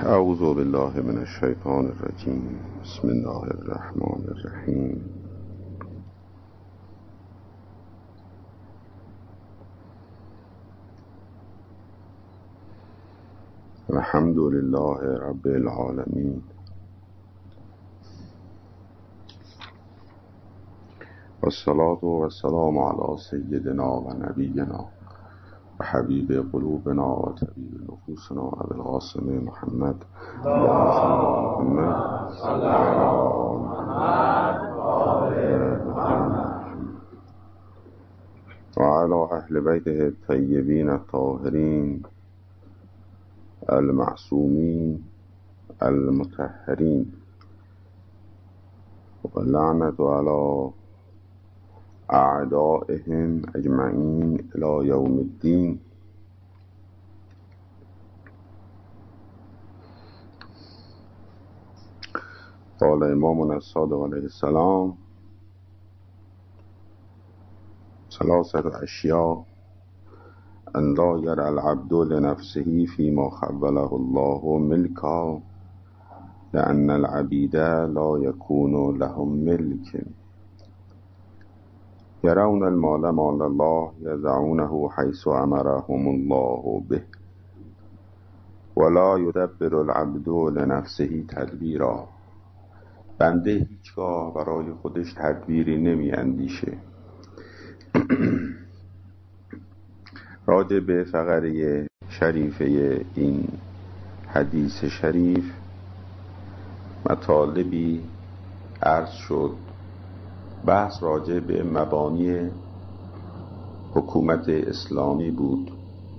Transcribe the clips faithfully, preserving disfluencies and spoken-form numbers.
اعوذ بالله من الشیطان الرجیم. بسم الله الرحمن الرحیم. الحمد لله رب العالمین والصلاة والسلام علی سیدنا و نبینا و حبیب قلوبنا و طبیب نفوسنا ابی القاسم محمد محمد صلی الله و علی اهل بیته الطیبین الطاهرین المعصومین المطهرین و لعنت علی اعدائهم اجمعین الی یوم الدین. قال امامنا الصادق علیه السلام: ثلاثة اشیاء ان لا یرى العبد لنفسه فيما خوله الله ملكا لأن العبید لا يكون لهم ملك. يرون المال مال الله يضعونه حيث أمرهم الله به ولا يدبر العبد لنفسه تدبیرا. بنده هیچگاه برای خودش تدبیری نمی اندیشه. راجع به فقره شریفه این حدیث شریف مطالبی عرض شد. بحث راجع به مبانی حکومت اسلامی بود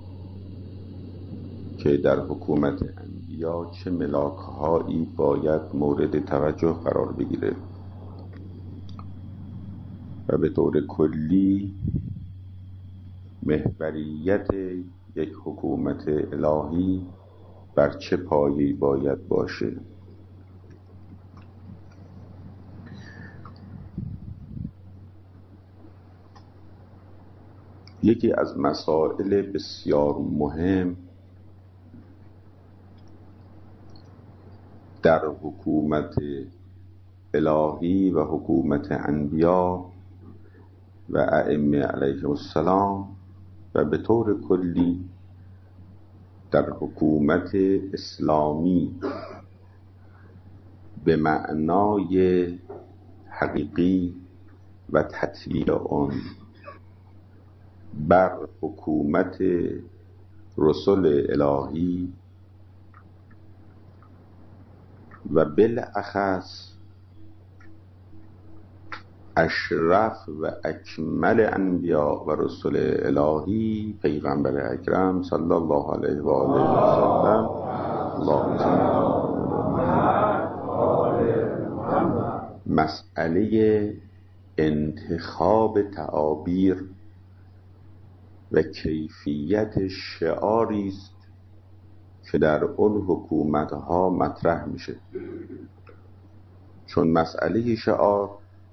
که در حکومت انبیا چه ملاک‌هایی باید مورد توجه قرار بگیره و به طور کلی محوریت یک حکومت الهی بر چه پایه‌ای باید باشه. یکی از مسائل بسیار مهم در حکومت الهی و حکومت انبیا و ائمه علیهم السلام و به طور کلی در حکومت اسلامی به معنای حقیقی و تطبیق آن بر حکومت رسل الهی و بالاخص اشرف و اکمل انبیا و رسل الهی پیغمبر اکرم صلی الله علیه و آله و سلم. مسئله انتخاب تعابیر و کیفیت شعاری است که در اون حکومت‌ها مطرح میشه. چون مسئله شعار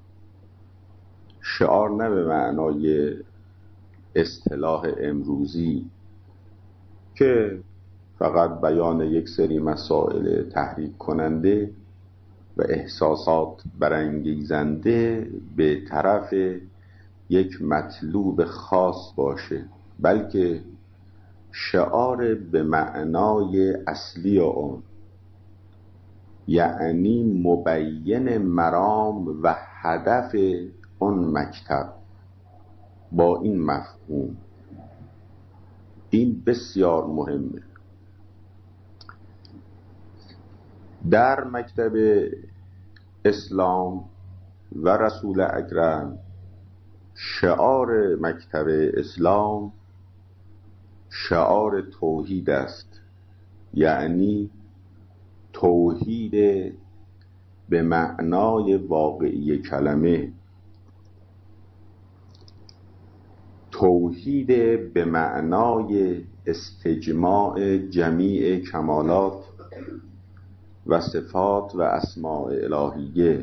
شعار نه به معنای اصطلاح امروزی که فقط بیان یک سری مسائل تحریک کننده و احساسات برانگیزنده به طرف یک مطلوب خاص باشه، بلکه شعار به معنای اصلی اون، یعنی مبین مرام و هدف اون مکتب. با این مفهوم این بسیار مهمه. در مکتب اسلام و رسول اکرم شعار مکتب اسلام شعار توحید است، یعنی توحید به معنای واقعی کلمه، توحید به معنای استجماع جمیع کمالات و صفات و اسماء الهیه،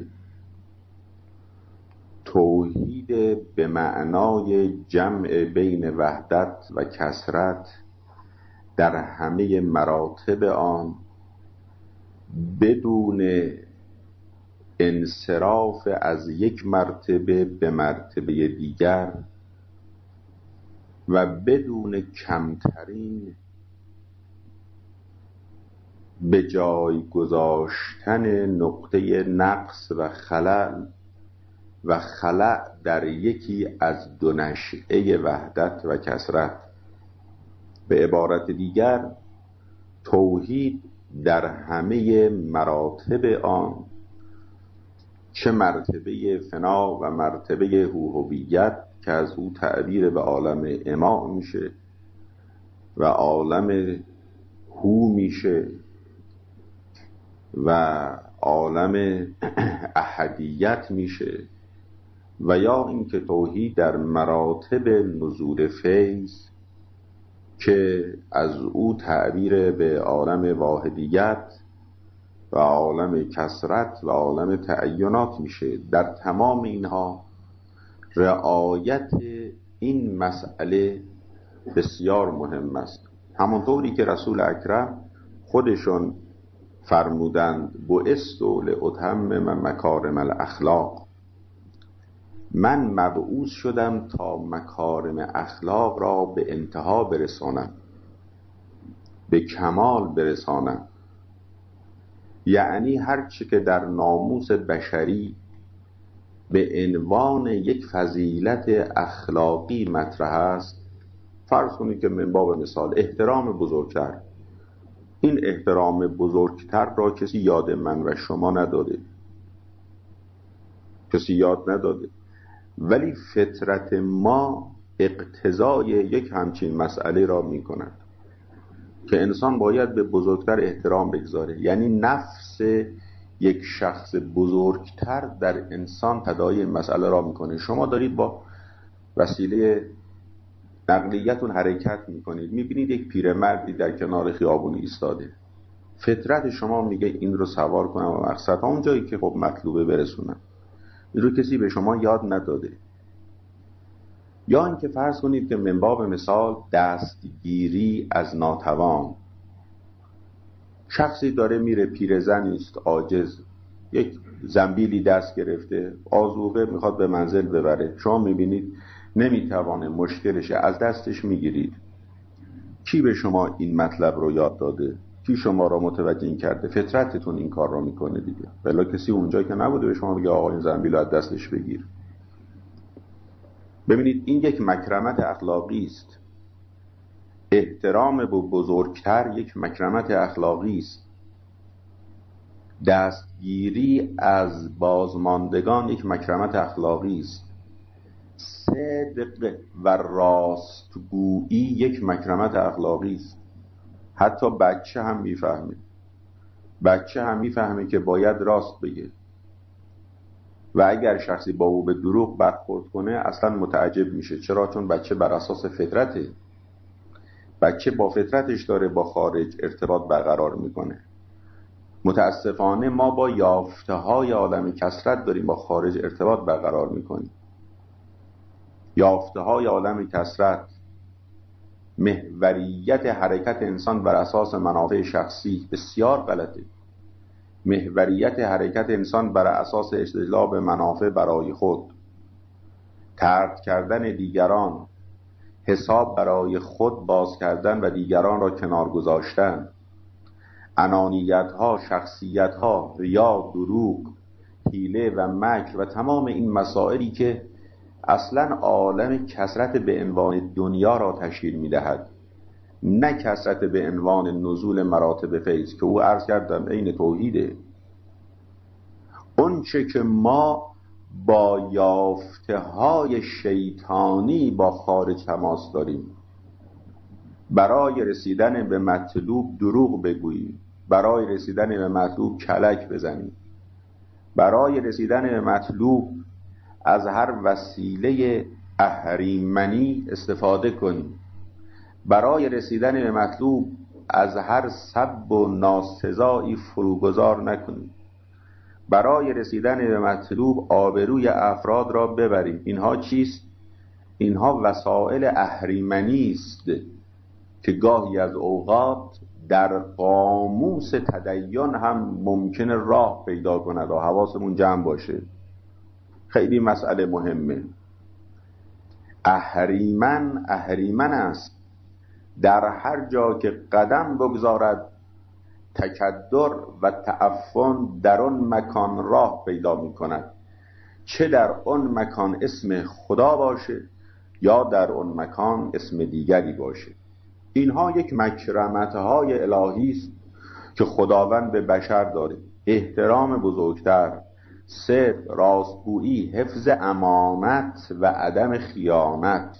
توحید به معنای جمع بین وحدت و کثرت در همه مراتب آن بدون انصراف از یک مرتبه به مرتبه دیگر و بدون کمترین به جای گذاشتن نقطه نقص و خلل و خلأ در یکی از دو نشئه وحدت و کثرت. به عبارت دیگر توحید در همه مراتب آن، چه مرتبه فنا و مرتبه هویت که از او تعبیر به عالم اما میشه و عالم هو میشه و عالم احدیت میشه، و یا اینکه توحید در مراتب نزول فیض که از او تعبیر به عالم واحدیت و عالم کثرت و عالم تعینات میشه. در تمام اینها رعایت این مسئله بسیار مهم است، همونطوری که رسول اکرم خودشون فرمودند بعثت لأتمم مکارم الاخلاق، من مبعوث شدم تا مکارم اخلاق را به انتها برسانم، به کمال برسانم. یعنی هر چی که در ناموس بشری به عنوان یک فضیلت اخلاقی مطرح است، فرض کنید که من باب مثال احترام بزرگتر، این احترام بزرگتر را کسی یاد من و شما نداده، کسی یاد نداده، ولی فطرت ما اقتضای یک همچین مسئله را می کند که انسان باید به بزرگتر احترام بگذاره. یعنی نفس یک شخص بزرگتر در انسان تداعی این مسئله را میکنه. شما دارید با وسیله نقلیتون حرکت میکنید، میبینید یک پیرمردی در کنار خیابون ایستاده، فطرت شما میگه این رو سوار کنم و مقصد اون جایی که خب مطلوبه برسونم. این رو کسی به شما یاد نداده. یا اینکه فرض کنید که من باب مثال دستگیری از ناتوان، شخصی داره میره، پیرزنی است عاجز، یک زنبیلی دست گرفته، آذوقه میخواد به منزل ببره، شما میبینید نمیتوانه، مشکلشه، از دستش میگیرید. کی به شما این مطلب رو یاد داده؟ کی شما را متوجه این کرده؟ فطرتتون این کار رو میکنه دیگه. بلا کسی اونجا که نبوده به شما بگه آقا این زنبیل از دستش بگیر. ببینید این یک مکرمت اخلاقی است. احترام به بزرگتر یک مکرمت اخلاقی است. دستگیری از بازماندگان یک مکرمت اخلاقی است. صدق و راستگویی یک مکرمت اخلاقی است. حتی بچه هم میفهمه. بچه هم میفهمه که باید راست بگه و اگر شخصی با او به دروغ برخورد کنه اصلا متعجب میشه. چرا؟ چون بچه بر اساس فطرته، بچه با فطرتش داره با خارج ارتباط برقرار میکنه. متاسفانه ما با یافته های عالم کثرت داریم با خارج ارتباط برقرار میکنیم. یافته های عالم کثرت، محوریت حرکت انسان بر اساس منافع شخصی بسیار غلطه. محوریت حرکت انسان بر اساس استجلاب منافع برای خود، طرد کردن دیگران، حساب برای خود باز کردن و دیگران را کنار گذاشتن، انانیت ها، شخصیت ها، ریا، دروغ، حیله و مکر و تمام این مسائلی که اصلا عالم کثرت به عنوان دنیا را تشکیل می‌دهد، نه کثرت به عنوان نزول مراتب فیض که او عرض کردم عین توحیده. اون چه که ما با یافته های شیطانی با خارج تماس داریم، برای رسیدن به مطلوب دروغ بگوییم، برای رسیدن به مطلوب کلک بزنیم، برای رسیدن به مطلوب از هر وسیله اهریمنی استفاده کنیم، برای رسیدن به مطلوب از هر سب و ناسزایی فروگذار نکنیم، برای رسیدن به مطلوب آبروی افراد را ببریم. اینها چیست؟ اینها وسائل اهریمنی است که گاهی از اوقات در قاموس تدین هم ممکنه راه پیدا کند و حواسمون جمع باشه. خیلی مسئله مهمه. اهریمن اهریمن است در هر جا که قدم بگذارد، تکدر و تعفن در آن مکان راه پیدا می کند، چه در آن مکان اسم خدا باشه یا در آن مکان اسم دیگری باشه. اینها یک مکرمت‌های الهی است که خداوند به بشر داره. احترام بزرگتر، صدق، راستگویی، حفظ امانت و عدم خیانت.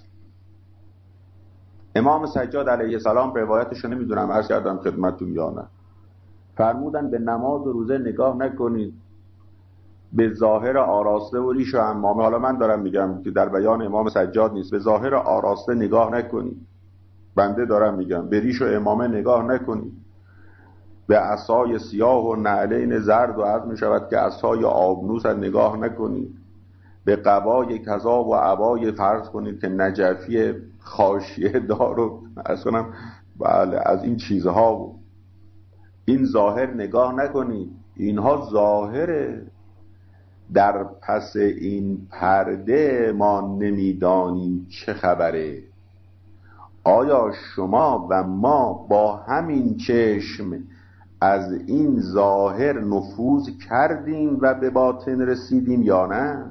امام سجاد علیه السلام، روایتش رو نمیدونم عرض کردم خدمتتون یا نه، فرمودن به نماز و روزه نگاه نکنید، به ظاهر آراسته و ریش و عمامه. حالا من دارم میگم که در بیان امام سجاد نیست. به ظاهر آراسته نگاه نکنید، بنده دارم میگم به ریش و عمامه نگاه نکنید، به عصای سیاه و نعلین زرد و عرض میشود که عصای آبنوس نگاه نکنید، به قبای کذا و عبای فرض کنید که نجفی خاشیه دار و عرض کنم بله از این چیزها و این ظاهر نگاه نکنید. اینها ظاهره، در پس این پرده ما نمیدانیم چه خبره. آیا شما و ما با همین چشم از این ظاهر نفوذ کردیم و به باطن رسیدیم یا نه؟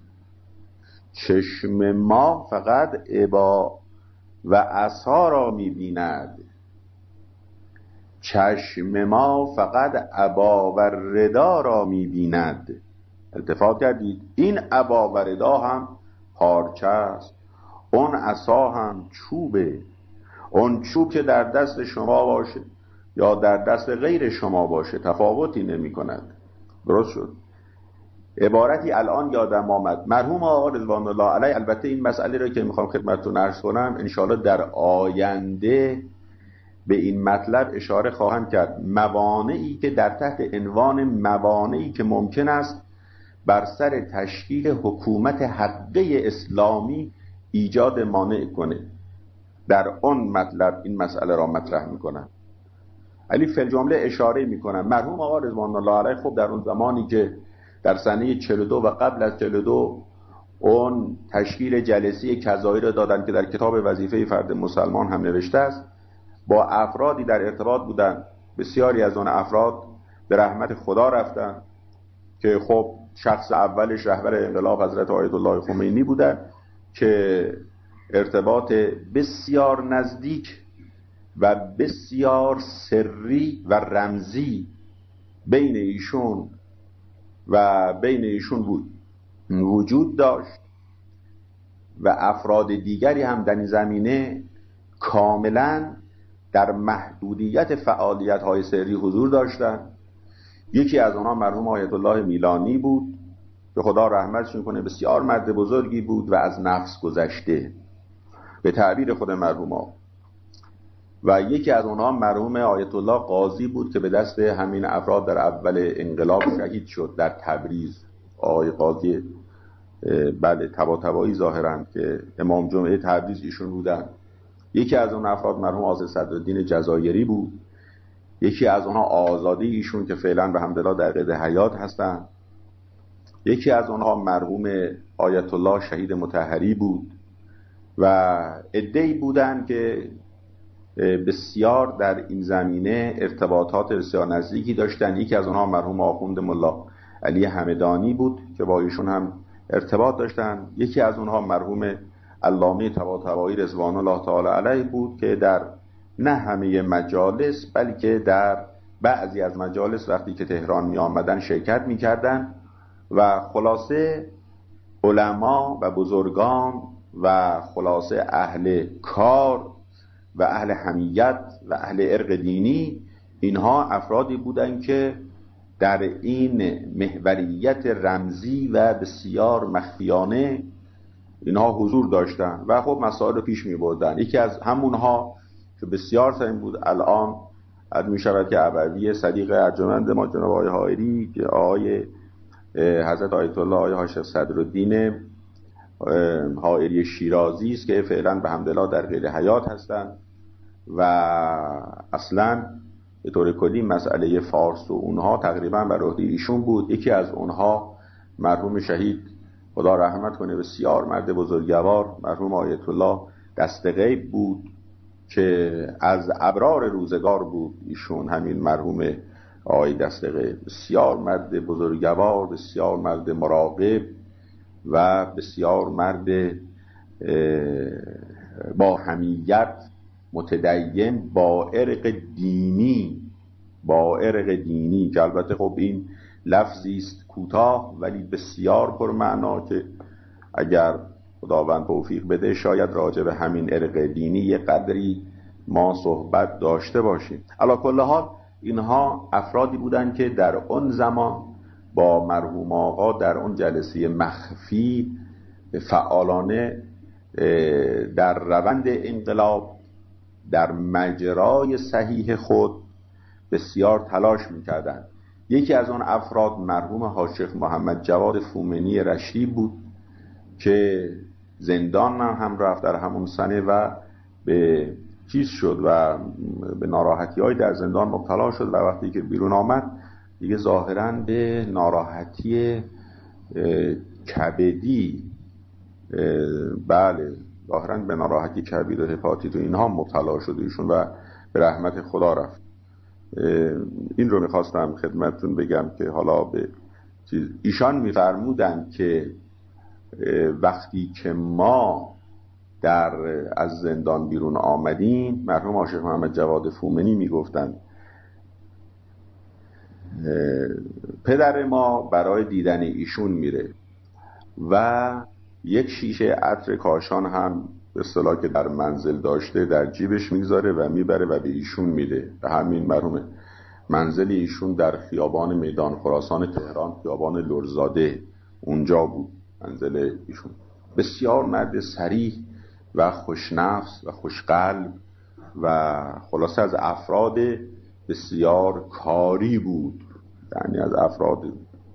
چشم ما فقط ابا و عصا را می‌بیند، چشم ما فقط ابا و ردا را می‌بیند. التفات کردید؟ این ابا و ردا هم پارچه است، اون عصا هم چوبه. اون چوب که در دست شما باشه یا در دست غیر شما باشه تفاوتی نمی کند. درست شد؟ عبارتی الان یادم آمد، مرحوم آقا رضوان الله علیه، البته این مسئله رو که میخوام خدمتتون عرض کنم انشاءالله در آینده به این مطلب اشاره خواهم کرد. موانعی که در تحت عنوان موانعی که ممکن است بر سر تشکیل حکومت حقه اسلامی ایجاد مانع کنه، در اون مطلب این مسئله را مطرح میکنم. علی فی الجمله اشاره میکنم مرحوم آقا رضوان الله علیه خب در اون زمانی که در سنه چهل و دو و قبل از چهل و دو اون تشکیل جلسه کذایی را دادن که در کتاب وظیفه فرد مسلمان هم نوشته است، با افرادی در ارتباط بودن. بسیاری از اون افراد به رحمت خدا رفتن که خب شخص اولش رهبر انقلاب حضرت آیت الله خمینی بودن که ارتباط بسیار نزدیک و بسیار سری و رمزی بین ایشون و بین ایشون وجود داشت و افراد دیگری هم در این زمینه کاملا در محدودیت فعالیت‌های سری حضور داشتند. یکی از آنها مرحوم آیت الله میلانی بود که خدا رحمتش کنه، بسیار مرد بزرگی بود و از نفس گذشته به تعبیر خود مرحوم. و یکی از اونها مرحوم آیت الله قاضی بود که به دست همین افراد در اول انقلاب شهید شد در تبریز. آقای قاضی بله تبا تبایی ظاهرا که امام جمعه تبریز ایشون بودن. یکی از اون افراد مرحوم آذر صدرالدین جزایری بود. یکی از اونها آزادی ایشون که فعلا به حمدالله در قید حیات هستن. یکی از اونها مرحوم آیت الله شهید مطهری بود و عده‌ای بودن که بسیار در این زمینه ارتباطات بسیار نزدیکی داشتن. یکی از اونها مرحوم آخوند ملا علی همدانی بود که با ایشون هم ارتباط داشتن. یکی از اونها مرحوم علامه طباطبایی رضوان الله تعالی علیه بود که در نه همه مجالس بلکه در بعضی از مجالس وقتی که تهران می آمدن شرکت می کردن و خلاصه علما و بزرگان و خلاصه اهل کار و اهل حمیت و اهل ارق دینی، اینها افرادی بودن که در این محوریت رمزی و بسیار مخفیانه اینها حضور داشتن و خب مسائل رو پیش می بردن. یکی از همونها که بسیار سعیم بود الان عد می شود که ابوی صدیق ارجمند ما جناب آقای حائری که آقای حضرت آیت الله آقای حاج صدرالدین حائری شیرازی است که فعلا به حمدالله در قید حیات هستند و اصلا به طور کلی مسئله فارس و اونها تقریبا بر عهده ایشون بود. یکی از اونها مرحوم شهید خدا رحمت کنه بسیار مرد بزرگوار مرحوم آیت الله دستغیب بود که از ابرار روزگار بود. ایشون همین مرحوم آقای دستغیب بسیار مرد بزرگوار، بسیار مرد مراقب و بسیار مرد با حمیت، متدین، با ارق دینی با ارق دینی که البته خب این لفظی است کوتاه ولی بسیار پرمعنا که اگر خداوند توفیق بده شاید راجع به همین ارق دینی یه قدری ما صحبت داشته باشیم. علی کل حال اینها افرادی بودند که در اون زمان با مرحوم آقا در اون جلسه مخفی فعالانه در روند انقلاب در مجرای صحیح خود بسیار تلاش می‌کردند. یکی از آن افراد مرحوم حاج شیخ محمد جواد فومنی رشتی بود که زندان هم رفت در همون سنه و به چیز شد و به ناراحتی‌های در زندان مبتلا شد و وقتی که بیرون آمد دیگه ظاهراً به ناراحتی کبدی بله ظاهراً به ناراحتی کبد و هپاتیت و اینها مبتلا شد ایشون و به رحمت خدا رفت. این رو میخواستم خدمتتون بگم که حالا به چیز ایشان میفرمودن که وقتی که ما در از زندان بیرون آمدیم مرحوم حاج شیخ محمد جواد فومنی میگفتن پدر ما برای دیدن ایشون میره و یک شیشه عطر کاشان هم به اصطلاح که در منزل داشته در جیبش میذاره و میبره و به ایشون میده. و همین مرحوم منزل ایشون در خیابان میدان خراسان تهران، خیابان لرزاده اونجا بود منزل ایشون. بسیار مرد صریح و خوشنفس و خوشقلب و خلاصه از افراد بسیار کاری بود، یعنی از افراد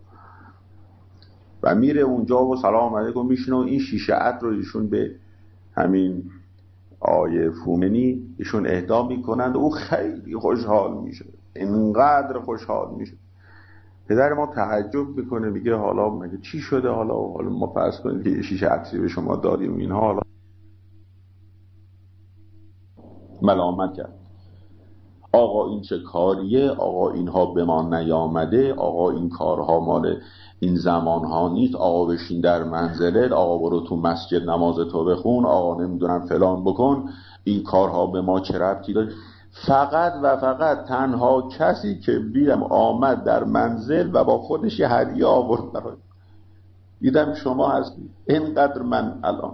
و میره اونجا و سلام علیکم میشنه و این شیشه عطر رو ایشون به همین آیه فومنی ایشون اهدا میکنند و او خیلی خوشحال میشه، اینقدر خوشحال میشه. پدر ما تعجب میکنه میگه حالا مگه چی شده؟ حالا حالا ما فرض کنیم که شیشه عطری به شما دادیم و اینها، حالا ملامت کرد آقا این چه کاریه، آقا اینها به ما نیامده، آقا این کارها مال این زمانها نیست، آقا بشین در منزلت، آقا برو تو مسجد نماز تو بخون، آقا نمیدونم فلان بکن، این کارها به ما چه ربطی داره؟ فقط و فقط تنها کسی که بیرم آمد در منزل و با خودش یه هدیه آورد برای دیدم شما هستی. اینقدر من الان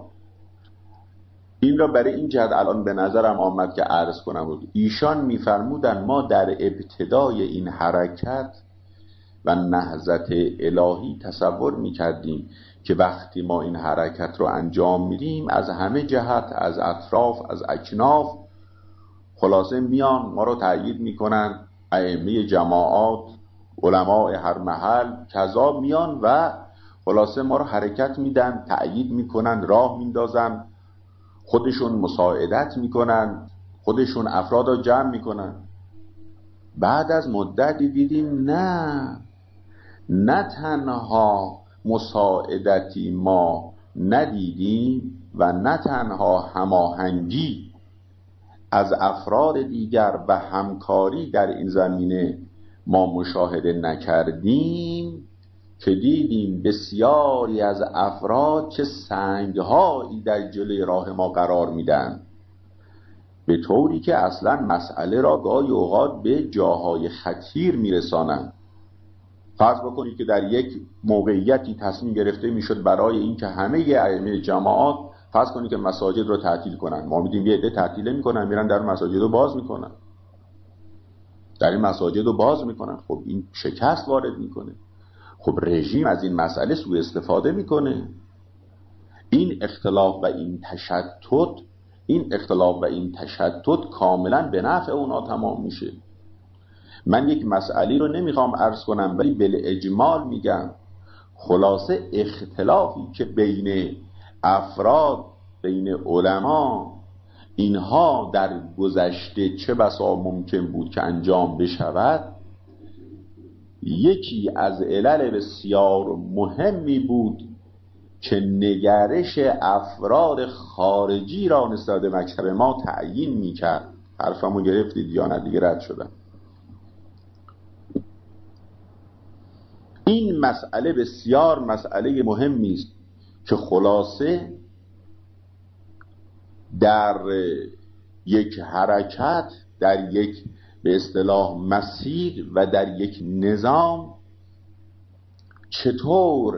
این را برای این جهت الان به نظرم آمد که عرض کنم بود. ایشان میفرمودن ما در ابتدای این حرکت و نهضت الهی تصور میکردیم که وقتی ما این حرکت رو انجام میدیم از همه جهت، از اطراف، از اکناف خلاصه میان ما رو تأیید میکنن، ائمه جماعات، علماء هر محل کذا میان و خلاصه ما رو حرکت میدن، تأیید میکنن، راه میندازن، خودشون مساعدت میکنن، خودشون افراد رو جمع میکنن. بعد از مدتی دیدیم نه نه تنها مساعدتی ما ندیدیم و نه تنها هماهنگی از افراد دیگر و همکاری در این زمینه ما مشاهده نکردیم که دیدیم بسیاری از افراد چه سنگهایی در جلوی راه ما قرار میدن، به طوری که اصلا مسئله را گاهی اوقات به جاهای خطیر میرسانند. فرض بکنید که در یک موقعیتی تصمیم گرفته میشد برای اینکه همه ائمه جماعات فرض کنید که مساجد رو تعطیل کنن، ما میدیم یه عده تعطیل میکنن میرن در مساجد رو باز میکنن، در این مساجد رو باز میکنن. خب این شکست وارد میکنه، خب رژیم از این مسئله سوء استفاده میکنه. این اختلاف و این تشتت این اختلاف و این تشتت کاملا به نفع اونا تمام میشه. من یک مسئله رو نمیخوام عرض کنم ولی بالاجمال میگم خلاصه اختلافی که بین افراد، بین علما، اینها در گذشته چه بسا ممکن بود که انجام بشود، یکی از علل بسیار مهمی بود که نگرش افراد خارجی را نسبت به مکتب ما تعیین میکرد. حرفمو گرفتید یا نه؟ دیگه رد شدم. این مسئله بسیار مسئله مهمی است که خلاصه در یک حرکت، در یک به اصطلاح مسیر و در یک نظام چطور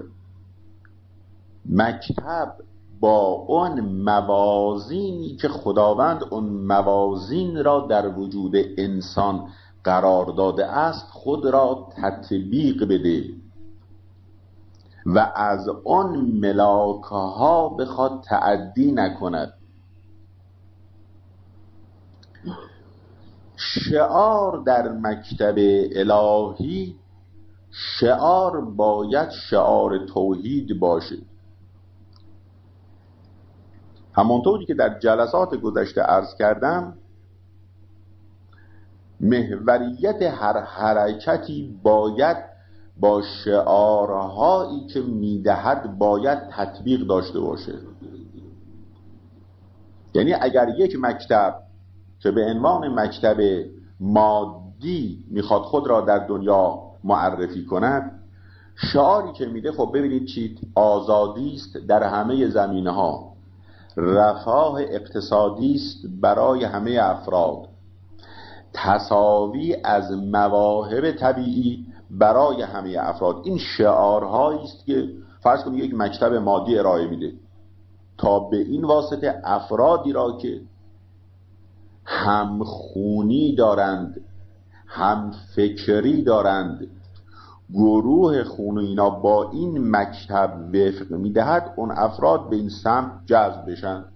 مکتب با اون موازینی که خداوند اون موازین را در وجود انسان قرار داده است خود را تطبیق بده و از اون ملاکه ها بخواد تعدی نکند. شعار در مکتب الهی، شعار باید شعار توحید باشه. همانطوری که در جلسات گذشته عرض کردم، محوریت هر حرکتی باید با شعارهایی که میدهد باید تطبیق داشته باشه. یعنی اگر یک مکتب که به عنوان مکتب مادی میخواد خود را در دنیا معرفی کند، شعاری که میده خب ببینید چی؟ آزادی است در همه زمینه‌ها، رفاه اقتصادی است برای همه افراد، تساوی از مواهب طبیعی برای همه افراد. این شعارهایی است که فرض کنید یک مکتب مادی ارائه میده تا به این واسطه افرادی را که هم خونی دارند، هم فکری دارند، گروه خون و اینا با این مکتب وفق میدهد، اون افراد به این سمت جذب بشن.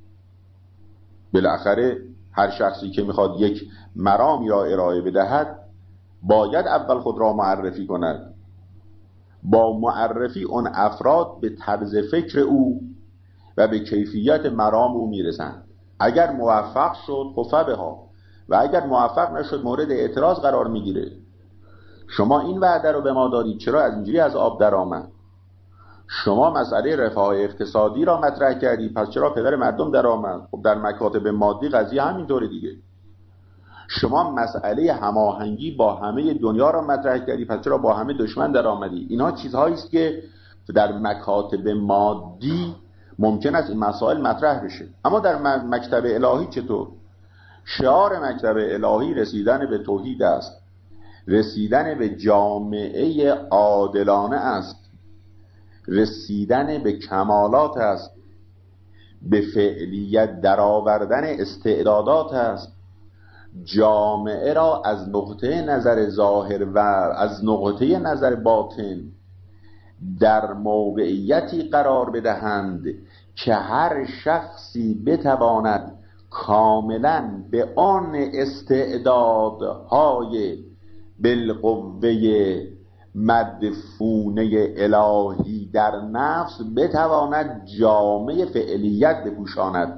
بالاخره هر شخصی که میخواد یک مرامی را ارائه بدهد باید اول خود را معرفی کند. با معرفی اون افراد به طرز فکر او و به کیفیت مرام او میرسند. اگر موفق شد خفه ها، و اگر موفق نشد مورد اعتراض قرار میگیره. شما این وعده رو به ما دارید، چرا از اینجوری از آب در آمد؟ شما مسئله رفاه اقتصادی را مطرح کردی، پس چرا پدر مردم در آمد؟ خب در مکاتب مادی قضیه همینطوره دیگه. شما مسئله هماهنگی با همه دنیا را مطرح کردی، پس چرا با همه دشمن در آمدی؟ اینا چیزهایی است که در مکاتب مادی ممکن است این مسائل مطرح بشه. اما در مکتب الهی چطور؟ شعار مکتب الهی رسیدن به توحید است، رسیدن به جامعه عادلانه است، رسیدن به کمالات است، به فعلیت درآوردن استعدادات است، جامعه را از نقطه نظر ظاهر و از نقطه نظر باطن در موقعیتی قرار بدهند که هر شخصی بتواند کاملا به آن استعدادهای بالقوه مدفونه الهی در نفس بتواند جامعه فعلیت بپوشاند.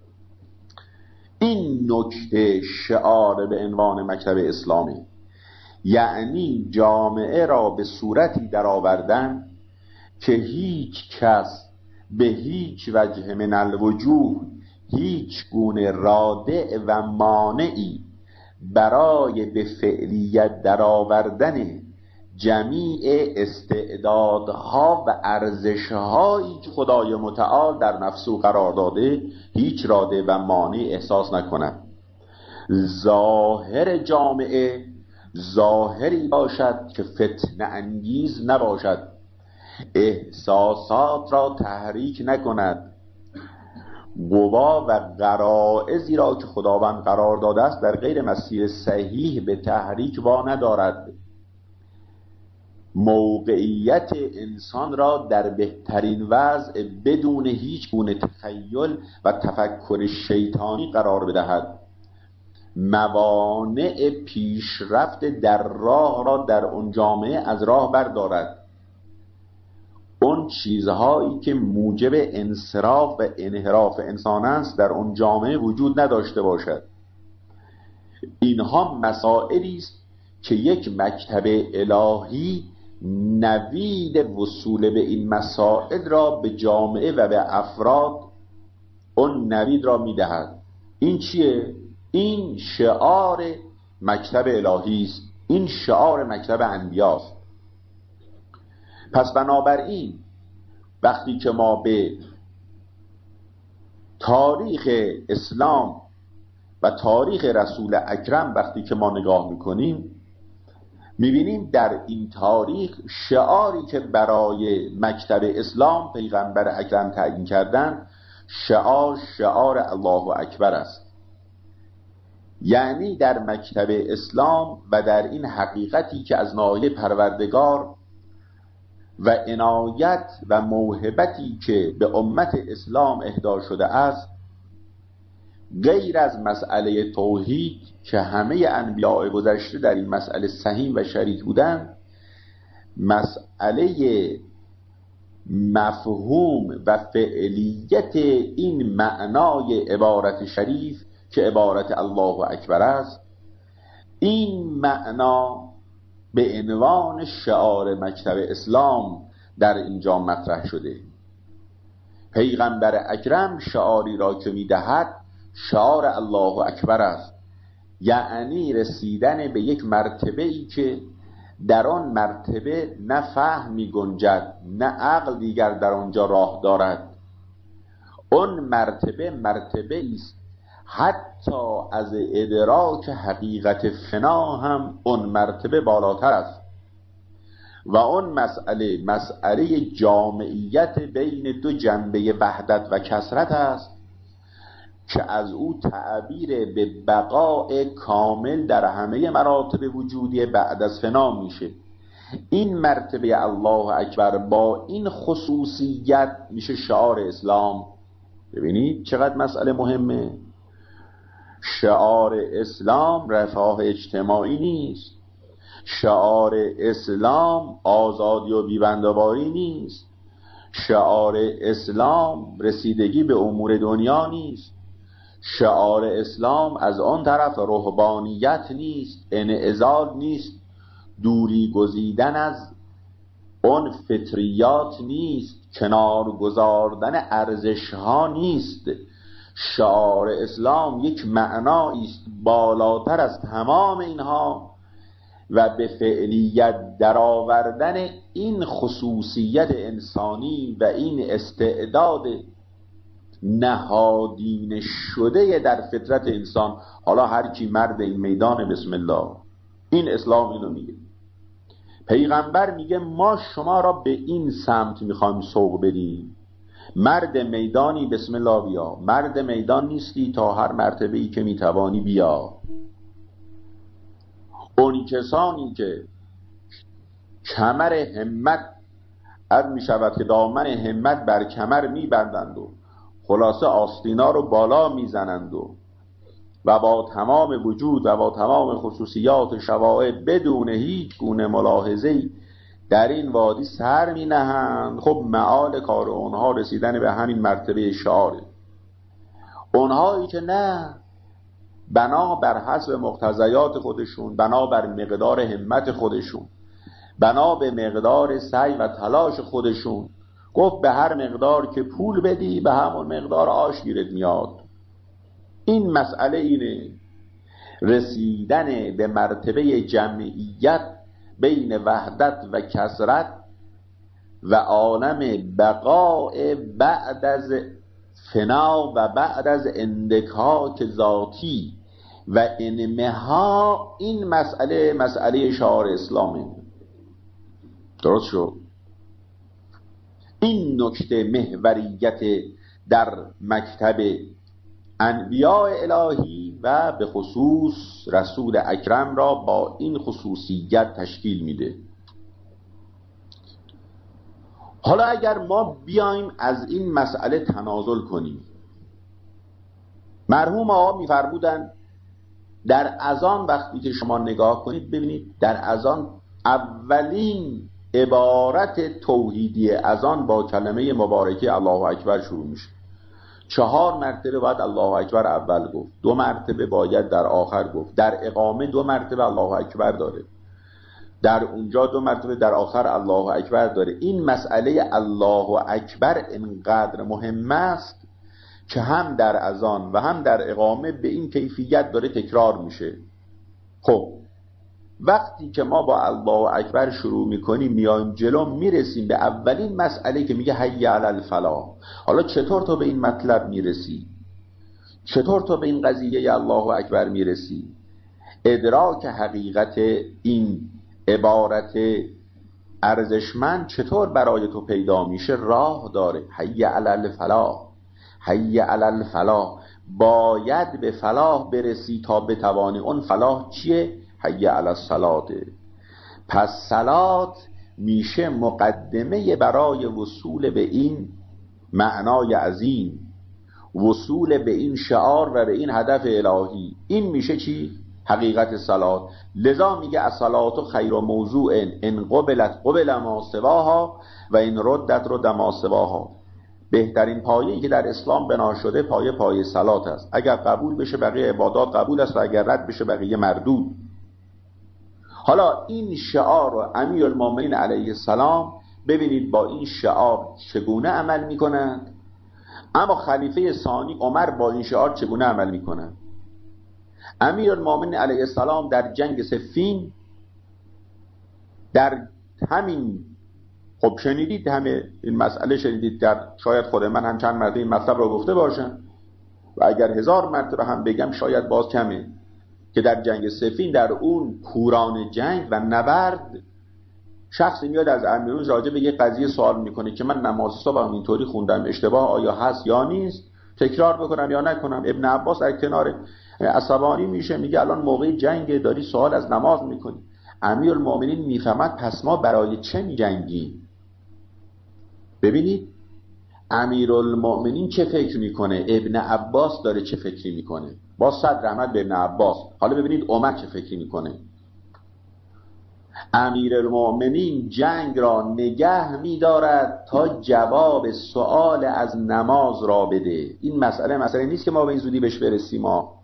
این نکته شعار به عنوان مکتب اسلامی، یعنی جامعه را به صورتی درآوردن که هیچ کس به هیچ وجه من الوجوه هیچ گونه رادع و مانعی برای به فعلیت درآوردن جمیع استعدادها و ارزشهایی که خدای متعال در نفس او قرار داده هیچ رادع و مانع احساس نکند. ظاهر جامعه ظاهری باشد که فتنه انگیز نباشد، احساسات را تحریک نکند، قوا و غرائزی را که خداوند قرار داده است در غیر مسیر صحیح به تحریک وا ندارد، موقعیت انسان را در بهترین وضع بدون هیچ گونه تخیل و تفکر شیطانی قرار بدهد، موانع پیشرفت در راه را در اون جامعه از راه بردارد، اون چیزهایی که موجب انصراف و انحراف انسان است در اون جامعه وجود نداشته باشد. اینها مسائلی است که یک مکتب الهی نوید وصول به این مسائل را به جامعه و به افراد اون نوید را میدهد. این چیه؟ این شعار مکتب الهی است، این شعار مکتب انبیاست. پس بنابراین وقتی که ما به تاریخ اسلام و تاریخ رسول اکرم وقتی که ما نگاه میکنیم، میبینیم در این تاریخ شعاری که برای مکتب اسلام پیغمبر اکرم تعیین کردن، شعار شعار الله اکبر است. یعنی در مکتب اسلام و در این حقیقتی که از ناحیه پروردگار و عنایت و موهبتی که به امت اسلام اهدا شده است، غیر از مسئله توحید که همه انبیاء گذشته در این مسئله سهیم و شریک بودند، مسئله مفهوم و فعلیت این معنای عبارت شریف که عبارت الله اکبر است، این معنا به عنوان شعار مکتب اسلام در اینجا مطرح شده. پیغمبر اکرم شعاری را که میدهد شعار الله اکبر است، یعنی رسیدن به یک مرتبه ای که در آن مرتبه نه فهم می گنجد نه عقل دیگر در آنجا راه دارد. اون مرتبه مرتبه است حتی از ادراک حقیقت فنا هم اون مرتبه بالاتر است و اون مسئله مسئله جامعیت بین دو جنبه وحدت و کثرت است که از او تعبیر به بقاء کامل در همه مراتب وجودی بعد از فنا میشه. این مرتبه الله اکبر با این خصوصیت میشه شعار اسلام. ببینید چقدر مسئله مهمه. شعار اسلام رفاه اجتماعی نیست، شعار اسلام آزادی و بیبندواری نیست، شعار اسلام رسیدگی به امور دنیا نیست، شعار اسلام از آن طرف رهبانیت نیست، انعزال نیست، دوری گزیدن از اون فطریات نیست، کنار گذاردن ارزش ها نیست. شعار اسلام یک معنایی است بالاتر از تمام اینها و به فعلیت درآوردن این خصوصیت انسانی و این استعداد نهادینه شده در فطرت انسان. حالا هر کی مرد این میدان بسم الله، این اسلام اینو میگه. پیغمبر میگه ما شما را به این سمت میخوایم سوق بدیم. مرد میدانی بسم الله بیا، مرد میدان نیستی تا هر مرتبه‌ای که میتوانی بیا. اون کسانی که کمر همت از میشود که دامن همت بر کمر میبندند و خلاصه آستینا رو بالا میزنند و و با تمام وجود و با تمام خصوصیات شوائع بدون هیچ گونه ملاحظه‌ای در این وادی سر می نهند، خب معال کار اونها رسیدن به همین مرتبه شعاره. اونهایی که نه، بنا بر حسب مقتضیات خودشون، بنا بر مقدار همت خودشون، بنا به مقدار سعی و تلاش خودشون، گفت به هر مقدار که پول بدی به همون مقدار آش گیرت میاد. این مسئله اینه، رسیدن به مرتبه جمعیت بین وحدت و کثرت و عالم بقاء بعد از فنا و بعد از اندکاک ذاتی و انمها. این مسئله مسئله شعار اسلامه. درست شد؟ این نکته محوریت در مکتب انبیاء الهی و به خصوص رسول اکرم را با این خصوصیت تشکیل میده. حالا اگر ما بیایم از این مسئله تنازل کنیم، مرحوم آقا میفرمودن در اذان وقتی که شما نگاه کنید ببینید در اذان اولین عبارت توحیدی اذان با کلمه مبارکه الله اکبر شروع میشه. چهار مرتبه باید الله اکبر اول گفت، دو مرتبه باید در آخر گفت. در اقامه دو مرتبه الله اکبر داره، در اونجا دو مرتبه در آخر الله اکبر داره. این مسئله الله اکبر اینقدر مهم است که هم در اذان و هم در اقامه به این کیفیت داره تکرار میشه. خب وقتی که ما با الله اکبر شروع میکنیم میایم جلو، میرسیم به اولین مسئله که میگه حی علی الفلاح. حالا چطور تو به این مطلب میرسی؟ چطور تو به این قضیه الله اکبر میرسی؟ ادراک حقیقت این عبارت ارزشمند چطور برای تو پیدا میشه؟ راه داره. حی علی الفلاح، حی علی الفلاح. باید به فلاح برسی تا بتوانی. اون فلاح چیه؟ حی علی الصلاة. پس صلات میشه مقدمه برای وصول به این معنای عظیم، وصول به این شعار و به این هدف الهی. این میشه چی؟ حقیقت صلات. لذا میگه الصلاة خیر موضوع ان قبلت قبل ما سواها و این ردت رد ما سواها. بهترین پایه‌ای که در اسلام بنا شده پایه پایه صلات است. اگر قبول بشه بقیه عبادات قبول است و اگر رد بشه بقیه مردود. حالا این شعار رو امیرالمومنین علیه السلام ببینید با این شعار چگونه عمل میکنند، اما خلیفه ثانی عمر با این شعار چگونه عمل میکنند. امیرالمومنین علیه السلام در جنگ صفین، در همین، خب شنیدید همه این مسئله شنیدید، در شاید خود من هم چند مرتبه این مطلب رو گفته باشم و اگر هزار مرتبه هم بگم شاید باز کمه، که در جنگ صفین در اون کوران جنگ و نبرد شخصی میاد از امیرون راجع به یه قضیه سوال میکنه که من نماز صبح اینطوری خوندم، اشتباه آیا هست یا نیست، تکرار بکنم یا نکنم. ابن عباس در کنار عصبانی میشه، میگه الان موقع جنگ داری سوال از نماز میکنی. امیرالمومنین میفهمد پس ما برای چه میجنگیم. ببینید امیرالمومنین چه فکر میکنه، ابن عباس داره چه فکری میکنه. با صد رحمت به ابن عباس. حالا ببینید عمر چه فکری میکنه. امیرالمومنین جنگ را نگه میدارد تا جواب سوال از نماز را بده. این مسئله مسئله نیست که ما به این زودی بهش برسیم. ما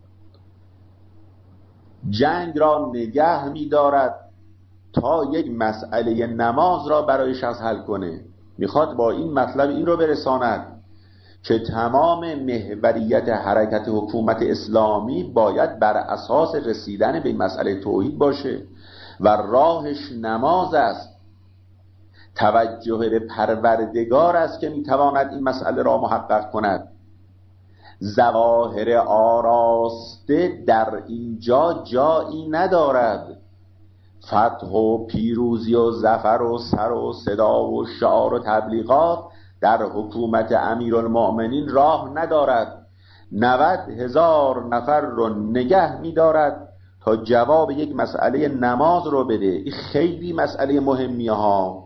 جنگ را نگه میدارد تا یک مسئله نماز را برای شخص حل کنه. میخواد با این مطلب این رو برساند که تمام محوریت حرکت حکومت اسلامی باید بر اساس رسیدن به این مسئله توحید باشه و راهش نماز است. توجه به پروردگار است که میتواند این مسئله را محقق کند. ظواهر آراسته در اینجا جایی ندارد. فتح و پیروزی و ظفر و سر و صدا و شعار و تبلیغات در حکومت امیرالمومنین راه ندارد. نود هزار نفر رو نگه می‌دارد تا جواب یک مسئله نماز رو بده. این خیلی مسئله مهمیه ها.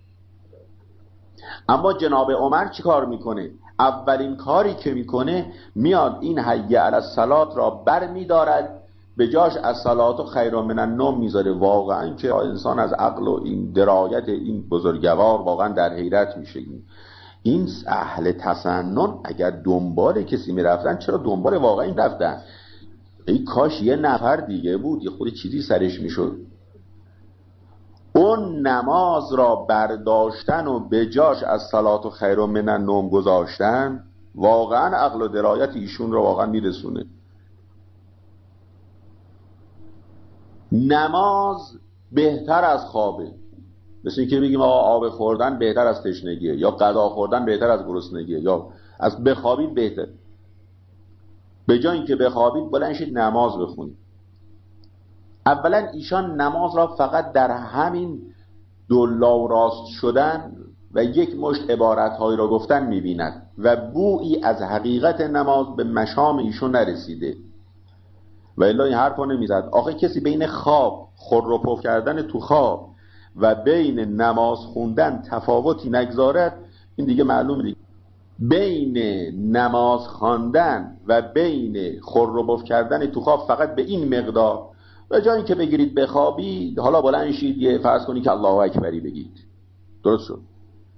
اما جناب عمر چی کار میکنه؟ اولین کاری که میکنه میاد این حی علی الصلاة را بر میدارد، به جاش الصلاة خیر من النوم میذاره. واقعا که انسان از عقل و این درایت این بزرگوار واقعا در حیرت میشه. این اهل تسنن اگر دنبال کسی میرفتن چرا دنبال واقعا رفتن؟ ای کاش یه نفر دیگه بود یه خود چیزی سرش میشد. اون نماز را برداشتن و به جاش الصلاة خیر من النوم گذاشتن واقعا عقل و درایت ایشون رو واقعا میرسونه. نماز بهتر از خوابه. مثل اینکه بگیم آقا آب خوردن بهتر از تشنگیه، یا غذا خوردن بهتر از گرسنگیه، یا از بخوابید بهتر. به جای اینکه بخوابید بلند شید نماز بخونید. اولا ایشان نماز را فقط در همین دولا و راست شدن و یک مشت عبارت‌هایی را گفتن می‌بیند و بویی از حقیقت نماز به مشام ایشون نرسیده. و الا این حرفا نمیزد. آخه کسی بین خواب خور و پف کردن تو خواب و بین نماز خوندن تفاوتی نگذارد، این دیگه معلومه دیگه. بین نماز خواندن و بین خور و پف کردن تو خواب فقط به این مقدار به جای اینکه بگیرید بخوابید، حالا بلند شید یه فرض کنید که الله اکبری بگید. درست شد.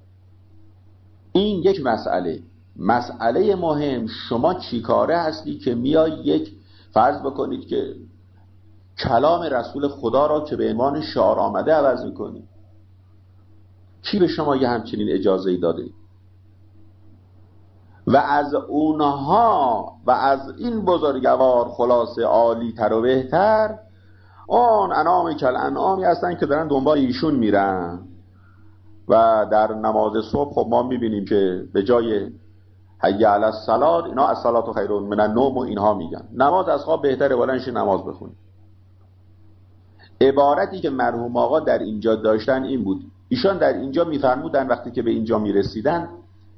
این یک مسئله. مسئله مهم، شما چیکاره هستی که میای یک فرض بکنید که کلام رسول خدا را که به عنوان شعار آمده عوض میکنید؟ کی به شما یه همچنین اجازه‌ای داده؟ و از اونها و از این بزرگوار خلاصه عالی تر و بهتر اون انعام کل انعامی هستن که دارن دنبال ایشون میرن. و در نماز صبح خب ما میبینیم که به جای حی علی الصلاة اینا الصلاة خیر من النوم و اینها میگن. نماز از خواب بهتره، بلند نماز بخونید. عبارتی که مرحوم آقا در اینجا داشتن این بود، ایشان در اینجا میفرمودن وقتی که به اینجا میرسیدن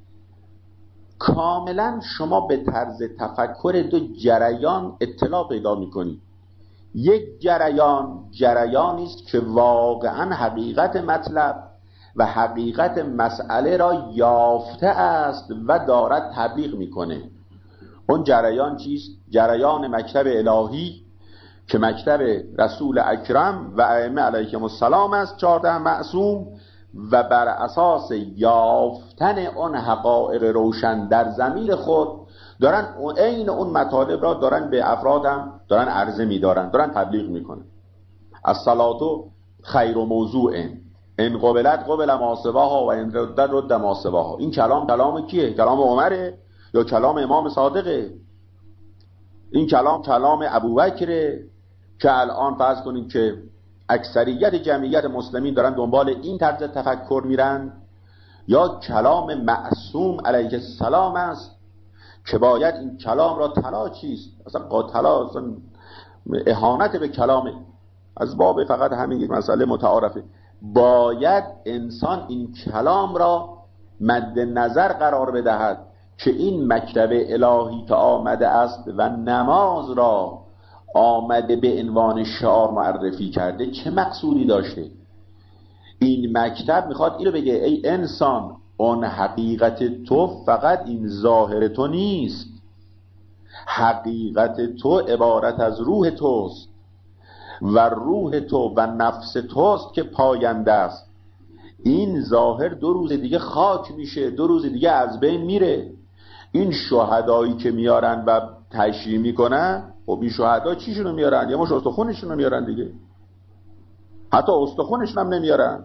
کاملا شما به طرز تفکر دو جریان اطلاع پیدا میکنید. یک جریان جریانی است که واقعا حقیقت مطلب و حقیقت مسئله را یافته است و دارد تبلیغ میکنه. اون جریان چیست؟ جریان مکتب الهی که مکتب رسول اکرم و ائمه علیهم السلام است، چهارده معصوم، و بر اساس یافتن اون حقایق روشن در ضمیر خود دارن عین اون مطالب را دارن به افراد هم دارن عرضه میدارن، دارن تبلیغ میکنن. الصلاة خیر موضوع ان قبلت قبل ما سواها و ان ردت رد ما سواها. این کلام کلام کیه؟ کلام عمره یا کلام امام صادقه؟ این کلام کلام ابوبکره که الان فرض کنید که اکثریت جمعیت مسلمین دارن دنبال این طرز تفکر میرن، یا کلام معصوم علیه السلام است که باید این کلام را طلا چیست؟ اصلا قاطلا اصلا اهانت به کلام، از باب فقط همین یک مسئله متعارفه. باید انسان این کلام را مد نظر قرار بدهد که این مکتب الهی که آمده است و نماز را آمده به عنوان شعار معرفی کرده چه مقصودی داشته. این مکتب میخواد اینو بگه ای انسان، اون حقیقت تو فقط این ظاهر تو نیست، حقیقت تو عبارت از روح توست و روح تو و نفس توست که پاینده است. این ظاهر دو روز دیگه خاک میشه، دو روز دیگه از بین میره. این شهدایی که میارن و تشریح میکنن، خب این شهدا چیشونو میارن؟ یه مش استخونشونو میارن دیگه، حتی استخونشون هم نمیارن،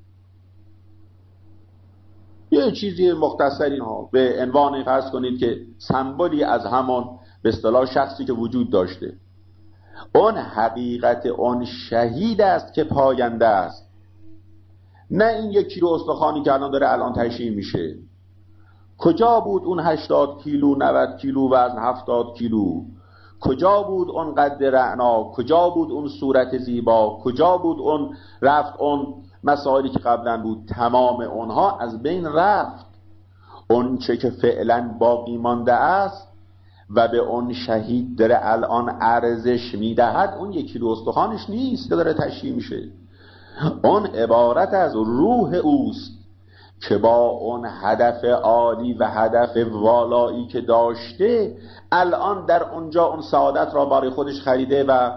یه چیزی مختصری ها به عنوان فرض کنید که سمبولی از همان به اصطلاح شخصی که وجود داشته. اون حقیقت اون شهید است که پاینده است، نه این یک کیلو استخوانی که الان داره الان تشریح میشه. کجا بود اون هشتاد کیلو، نود کیلو وزن، هفتاد کیلو؟ کجا بود اون قد رعنا؟ کجا بود اون صورت زیبا؟ کجا بود اون رفت اون مسائلی که قبلا بود؟ تمام اونها از بین رفت. اون چه که فعلا باقی مانده است و به اون شهید داره الان ارزش میدهد، اون یک کیلو استخوانش نیست که داره تشریح میشه. اون عبارت از روح اوست که با اون هدف عالی و هدف والایی که داشته الان در اونجا اون سعادت را برای خودش خریده و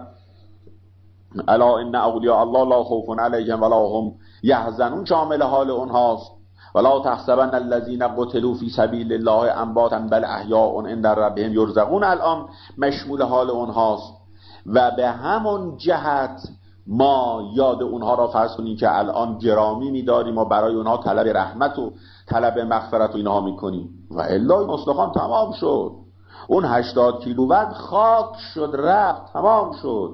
الا ان اولیاء الله لا خوف علیهم ولا هم یحزنون شامل حال اونهاست. ولا تحسبن الذين قتلوا في سبيل الله امواتا بل احیاء عند ربهم یرزقون الان مشمول حال اونهاست. و به همون جهت ما یاد اونها را فرض کنیم که الان گرامی می‌داریم و برای اونها طلب رحمت و طلب مغفرت و اینها می‌کنیم، و الا این استخوان تمام شد، اون هشتاد کیلو وزن خاک شد، رفت، تمام شد.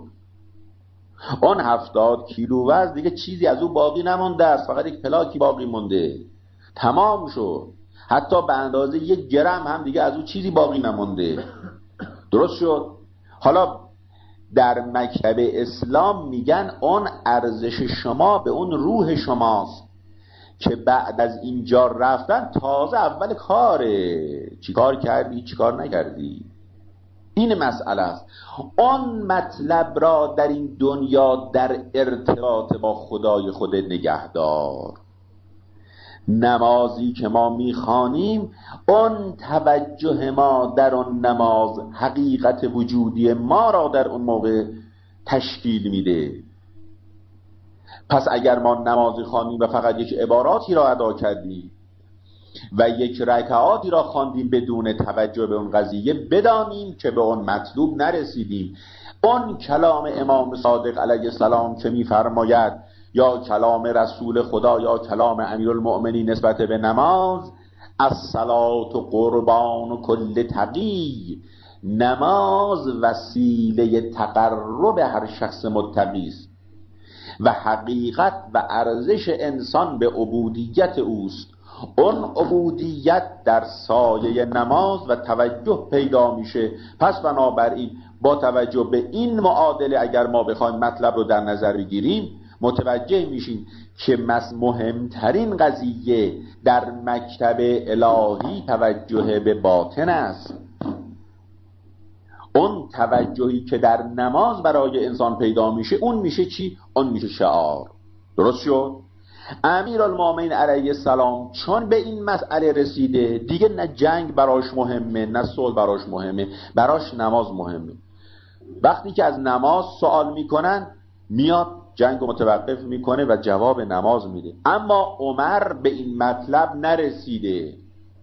اون هفتاد کیلو وزن دیگه چیزی از اون باقی نمونده است، فقط یک پلاکی باقی مونده، تمام شد. حتی به اندازه یک گرم هم دیگه از اون چیزی باقی نمونده. درست شد؟ حالا در مکتب اسلام میگن اون ارزش شما به اون روح شماست که بعد از اینجا رفتن تازه اول کاره. چی کار کردی؟ چی کار نکردی؟ این مسئله است. اون مطلب را در این دنیا در ارتباط با خدای خود نگهدار. نمازی که ما میخوانیم، اون توجه ما در اون نماز حقیقت وجودی ما را در اون موقع تشکیل میده. پس اگر ما نمازی خواندیم و فقط یک عباراتی را ادا کردیم و یک رکعاتی را خواندیم بدون توجه به اون قضیه، بدانیم که به اون مطلوب نرسیدیم. اون کلام امام صادق علیه السلام که می‌فرماید یا کلام رسول خدا یا کلام امیرالمؤمنین نسبت به نماز، الصلاة قربان کل تقی، نماز وسیله تقرب هر شخص متقی است و حقیقت و ارزش انسان به عبودیت اوست. اون عبودیت در سایه نماز و توجه پیدا میشه. پس بنابراین با توجه به این معادله اگر ما بخوایم مطلب رو در نظر بگیریم، متوجه میشیم که مهمترین قضیه در مکتب الهی توجه به باطن است. اون توجهی که در نماز برای انسان پیدا میشه، اون میشه چی؟ اون میشه شعار. درست شد؟ امیرالمومنین علیه السلام چون به این مسئله رسیده، دیگه نه جنگ براش مهمه نه صلح براش مهمه، براش نماز مهمه. وقتی که از نماز سوال میکنن، میاد جنگ رو متوقف میکنه و جواب نماز میده. اما عمر به این مطلب نرسیده،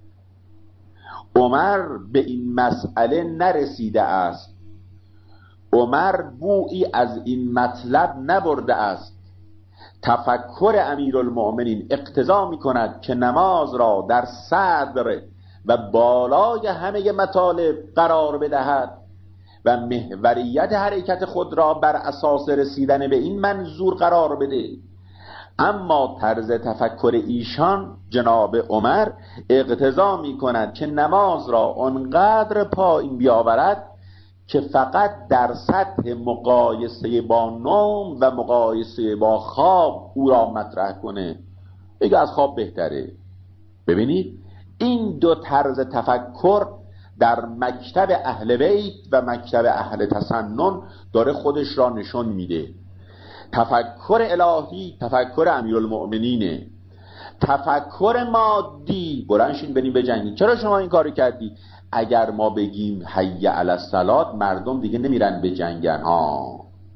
عمر به این مسئله نرسیده است، عمر بویی از این مطلب نبرده است. تفکر امیرالمؤمنین اقتضا میکند که نماز را در صدر و بالای همه مطالب قرار بدهد و محوریت حرکت خود را بر اساس رسیدن به این منظور قرار بده. اما طرز تفکر ایشان جناب عمر اقتضا میکند که نماز را اونقدر پایین بیاورد که فقط در سطح مقایسه با نوم و مقایسه با خواب او را مطرح کنه، بگه از خواب بهتره. ببینید این دو طرز تفکر در مکتب اهل بیت و مکتب اهل تسنن داره خودش را نشون میده. تفکر الهی تفکر امیرالمؤمنینه، تفکر مادی برنشین بریم بجنگید. چرا شما این کارو کردی؟ اگر ما بگیم حی علی الصلاة، مردم دیگه نمیرن بجنگن ها،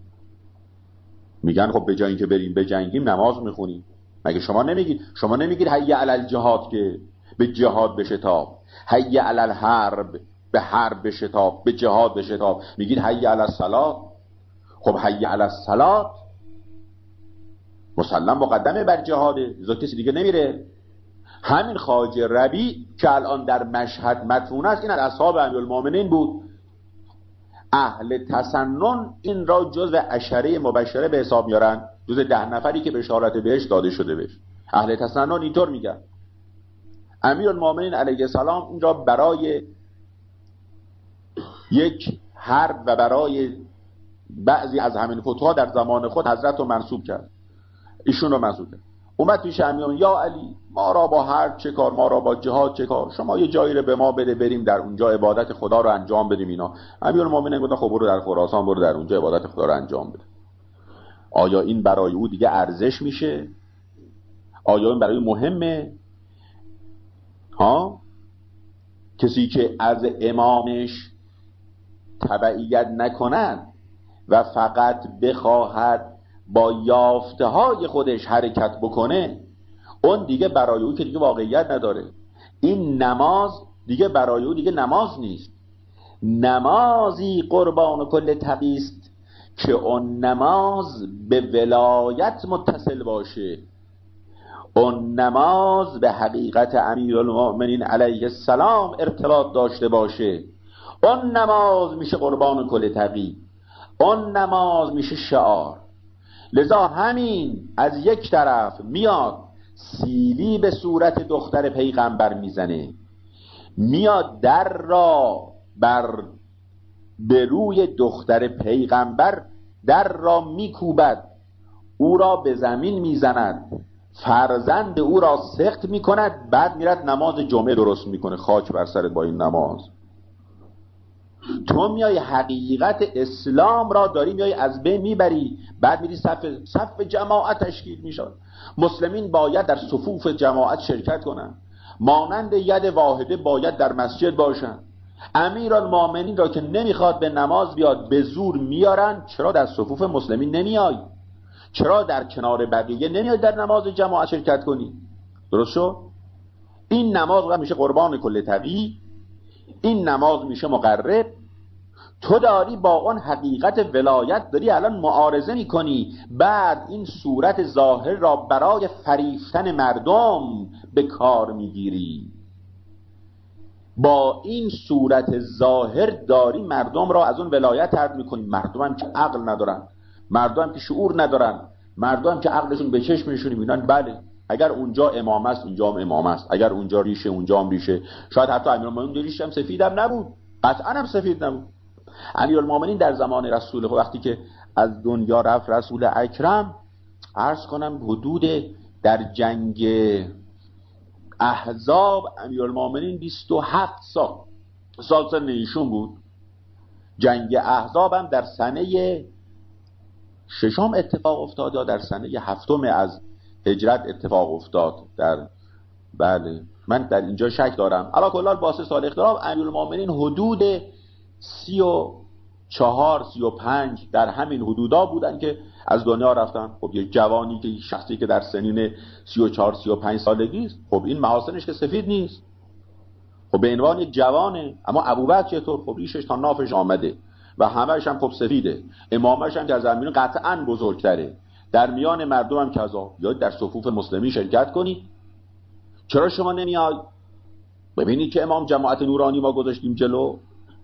میگن خب به جای اینکه بریم بجنگیم نماز میخونیم. مگه شما نمیگید شما نمیگید حی علی الجهاد که به جهاد بشتاب، حی علی الحرب به حرب بشتاب، به جهاد بشتاب، میگید حی علی الصلاة. خب حی علی الصلاة مسلم مقدمه بر جهاده، زا کسی دیگه نمیره. همین خواجه ربیع که الان در مشهد مدفون است، این از اصحاب امیرالمومنین بود. اهل تسنن این را جزو عشره مبشره به حساب میارن، جزو ده نفری که بشارت بهش داده شده بهش. اهل تسنن اینطور میگن. امیرالمومنین علیه السلام این را برای یک حرب و برای بعضی از همین فتوها در زمان خود حضرت رو منصوب کرد، ایشون رو منصوب کرد. اومد پیش امیرالمومنین، یا علی ما را با حرب چه کار، ما را با جهاد چه کار، شما یه جایی رو به ما بده بریم در اونجا عبادت خدا رو انجام بدیم. اینا امیرالمومنین گفت خب برو در خراسان، برو در اونجا عبادت خدا رو انجام بده. آیا این برای او دیگه ارزش میشه؟ آیا این برای مهمه؟ ها؟ کسی که از امامش تبعیت نکند و فقط بخواهد با یافته های خودش حرکت بکنه، اون دیگه برای او که دیگه واقعیت نداره. این نماز دیگه برای او دیگه نماز نیست. نمازی قربان کل تقی است که اون نماز به ولایت متصل باشه، اون نماز به حقیقت امیرالمؤمنین علیه السلام ارتباط داشته باشه. اون نماز میشه قربان کل تقی، اون نماز میشه شعار. لذا همین از یک طرف میاد سیلی به صورت دختر پیغمبر میزنه، میاد در را بر به روی دختر پیغمبر در را میکوبد، او را به زمین میزند، فرزند او را سخت میکند، بعد میرد نماز جمعه درست میکنه. خاک بر سرت با این نماز. تو میای حقیقت اسلام را داری میای از بین میبری، بعد میری صف صف جماعت تشکیل میشد. مسلمین باید در صفوف جماعت شرکت کنن، مانند ید واحده باید در مسجد باشن. امیرالمومنین را که نمیخواد به نماز بیاد به زور میارن. چرا در صفوف مسلمین نمیای؟ چرا در کنار بقیه نمیای در نماز جماعت شرکت کنی؟ درست شد؟ این نماز میشه قربان کل تقی، این نماز میشه مقرب. تو داری با اون حقیقت ولایت داری الان معارضه میکنی، بعد این صورت ظاهر را برای فریفتن مردم به کار میگیری. با این صورت ظاهر داری مردم را از اون ولایت طرد میکنی. مردم هم که عقل ندارن، مردم هم که شعور ندارن، مردم هم که عقلشون به چشمشون میبینن بله اگر اونجا امام است اینجا هم امام است، اگر اونجا ریشه اونجا هم ریشه. شاید حتی امیرالمومنین ریشه هم سفید هم نبود، قطعا هم سفید نبود. امیرالمومنین در زمان رسول خدا وقتی که از دنیا رفت رسول اکرم، عرض کنم حدود در جنگ احزاب امیرالمومنین بیست و هفت سال سال سن ایشون بود. جنگ احزاب هم در سنه ششم اتفاق افتاد یا در سنه هفتم از هجرت اتفاق افتاد. در بله من در اینجا شک دارم. علا کلال با سه سال اختلاف امیرالمومنین حدود سی و چهار سی و پنج در همین حدودا بودن که از دنیا رفتن. خب یک جوانی که شخصی که در سنین سی و چهار سی و پنج سالگی است، خب این محاسنش که سفید نیست، خب به عنوان یک جوانه. اما ابوبکر چطور؟ خب ریشش تا نافش آمده و همه‌ش هم خب سفیده. امامش هم که از امیران قطعاً بزرگتره. در میان مردم هم کذا. یا در صفوف مسلمین شرکت کنی. چرا شما نمیای؟ ببینید که امام جماعت نورانی ما گذاشتیم جلو،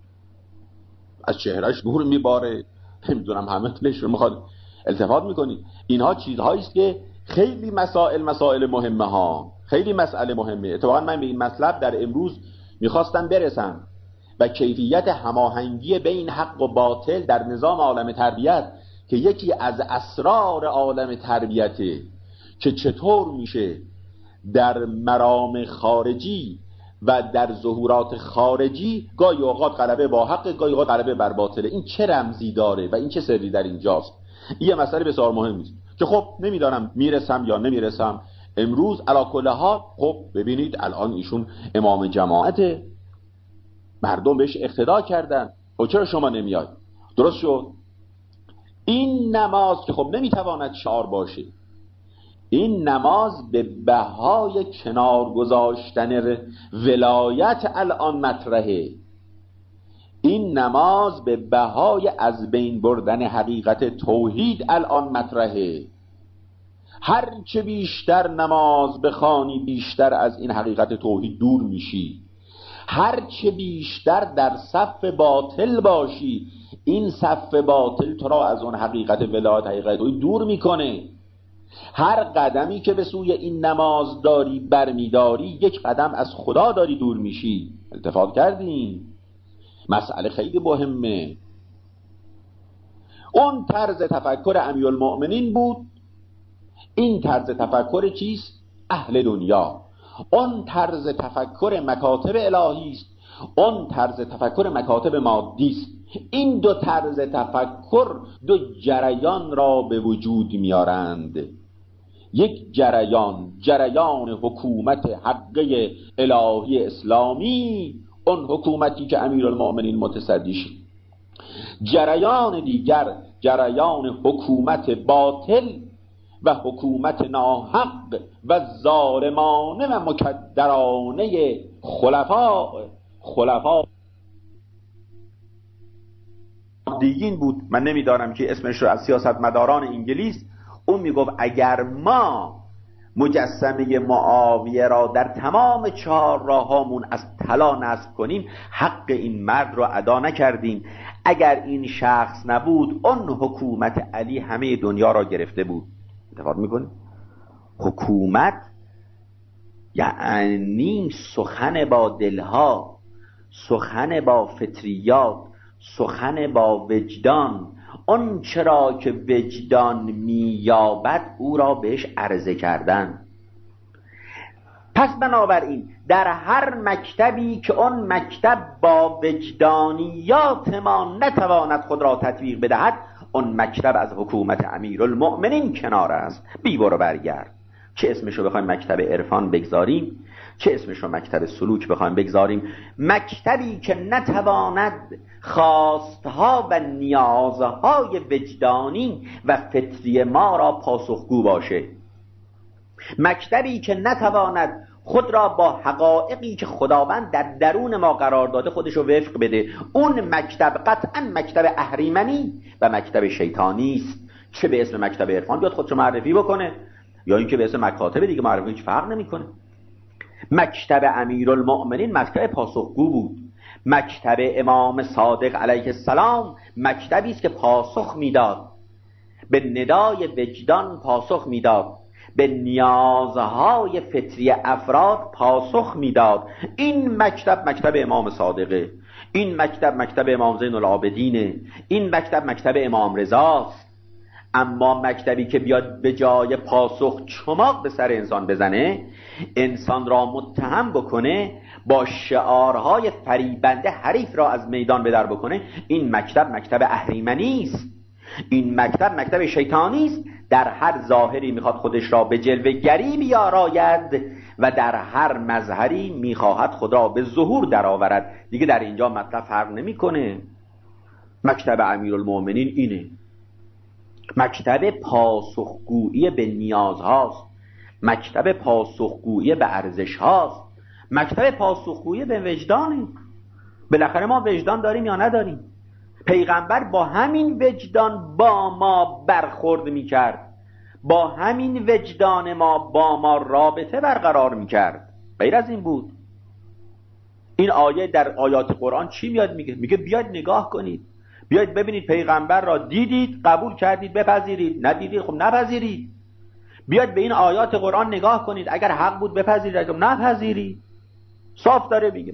از چهرهش نور میباره، نمیدونم همه تلش رو میخواد التفات میکنی. اینها چیزهایی است که خیلی مسائل مسائل مهمه ها، خیلی مسئله مهمه. اتفاقا من به این مطلب در امروز میخواستم برسم و کیفیت هماهنگی بین حق و باطل در نظام عالم تربیت که یکی از اسرار عالم تربیته که چطور میشه در مرام خارجی و در ظهورات خارجی گاهی اوقات غلبه با حق، گاهی اوقات غلبه بر باطله. این چه رمزی داره و این چه سری در اینجاست؟ این یه مسئله بسیار مهمی است که خب نمیدانم میرسم یا نمیرسم امروز. علی کل حال خب ببینید الان ایشون امام جماعت، مردم بهش اقتدا کردن. و چرا شما نمیاید؟ درست شد. این نماز که خب نمیتواند شعار باشه، این نماز به بهای کنار گذاشتن ولایت الان مطرحه. این نماز به بهای از بین بردن حقیقت توحید الان مطرحه. هر چه بیشتر نماز بخوانی بیشتر از این حقیقت توحید دور میشی. هر چه بیشتر در صف باطل باشی این صف باطل تو را از اون حقیقت ولایت حقیقت توحید دور میکنه. هر قدمی که به سوی این نماز داری برمیداری یک قدم از خدا داری دور میشی. التفات کردیم؟ مسئله خیلی مهمه. اون طرز تفکر امیرالمؤمنین بود. این طرز تفکر چیست؟ اهل دنیا. اون طرز تفکر مکاتب الهی است، اون طرز تفکر مکاتب مادی است. این دو طرز تفکر دو جریان را به وجود میارند. یک جریان جریان حکومت حقه الهی اسلامی، اون حکومتی که امیرالمؤمنین متصدیش. جریان دیگر جریان حکومت باطل و حکومت ناحق و ظالمانه و مکدرانه خلفاء خلفاء دیگین بود. من نمیدانم که اسمش رو، از سیاستمداران انگلیس. اون میگفت اگر ما مجسمه معاویه را در تمام چهار راهامون از طلا نصب کنیم حق این مرد را ادا نکردیم. اگر این شخص نبود اون حکومت علی همه دنیا را گرفته بود. اتفاق میکنه حکومت یعنی سخن با دلها، سخن با فطریات، سخن با وجدان. اون چرا که وجدان مییابد او را بهش عرضه کردن. پس بنابراین در هر مکتبی که اون مکتب با وجدانیات ما نتواند خود را تطبیق بدهد اون مکتب از حکومت امیرالمؤمنین کنار است. بی برو برگرد. چه اسمشو بخوایم مکتب عرفان بگذاریم، چه اسمشو مکتب سلوک بخوایم بگذاریم، مکتبی که نتواند خواستها و نیازهای وجدانی و فطری ما را پاسخگو باشه، مکتبی که نتواند خود را با حقایقی که خداوند در درون ما قرار داده خودشو وفق بده. اون مکتب قطعا مکتب اهریمنی و مکتب شیطانی است. چه به اسم مکتب عرفان بیاد خودشو معرفی بکنه، یا اینکه به اسم مکاتب دیگه معرفی، هیچ فرق نمیکنه. مکتب امیرالمؤمنین مکتب پاسخگو بود. مکتب امام صادق علیه السلام مکتبی است که پاسخ میداد، به ندای وجدان پاسخ میداد، به نیازهای فطری افراد پاسخ میداد. این مکتب مکتب امام صادقه، این مکتب مکتب امام زین العابدینه، این مکتب مکتب امام رضاست. اما مکتبی که بیاد به جای پاسخ چماق به سر انسان بزنه، انسان را متهم بکنه، با شعارهای فریبنده حریف را از میدان بدر بکنه، این مکتب مکتب اهریمنی است، این مکتب مکتب شیطانی است. در هر ظاهری میخواد خودش را به جلوه گری بیاراید و در هر مظهری میخواهد خود را به ظهور درآورد. دیگه در اینجا مطلب فرق نمیکنه. مکتب امیرالمؤمنین اینه، مکتب پاسخگویی به نیازهاست، مکتب پاسخگویی به ارزشهاست، مکتب پاسخگویی به وجدانه. بالاخره ما وجدان داریم یا نداریم؟ پیغمبر با همین وجدان با ما برخورد میکرد، با همین وجدان ما با ما رابطه برقرار میکرد، غیر از این بود. این آیه در آیات قرآن چی میاد میگه؟ میگه بیاید نگاه کنید، بیاید ببینید پیغمبر را دیدید، قبول کردید، بپذیرید، ندیدید خب نپذیرید. بیاید به این آیات قرآن نگاه کنید، اگر حق بود بپذیرید، اگر نپذیرید. صاف داره میگه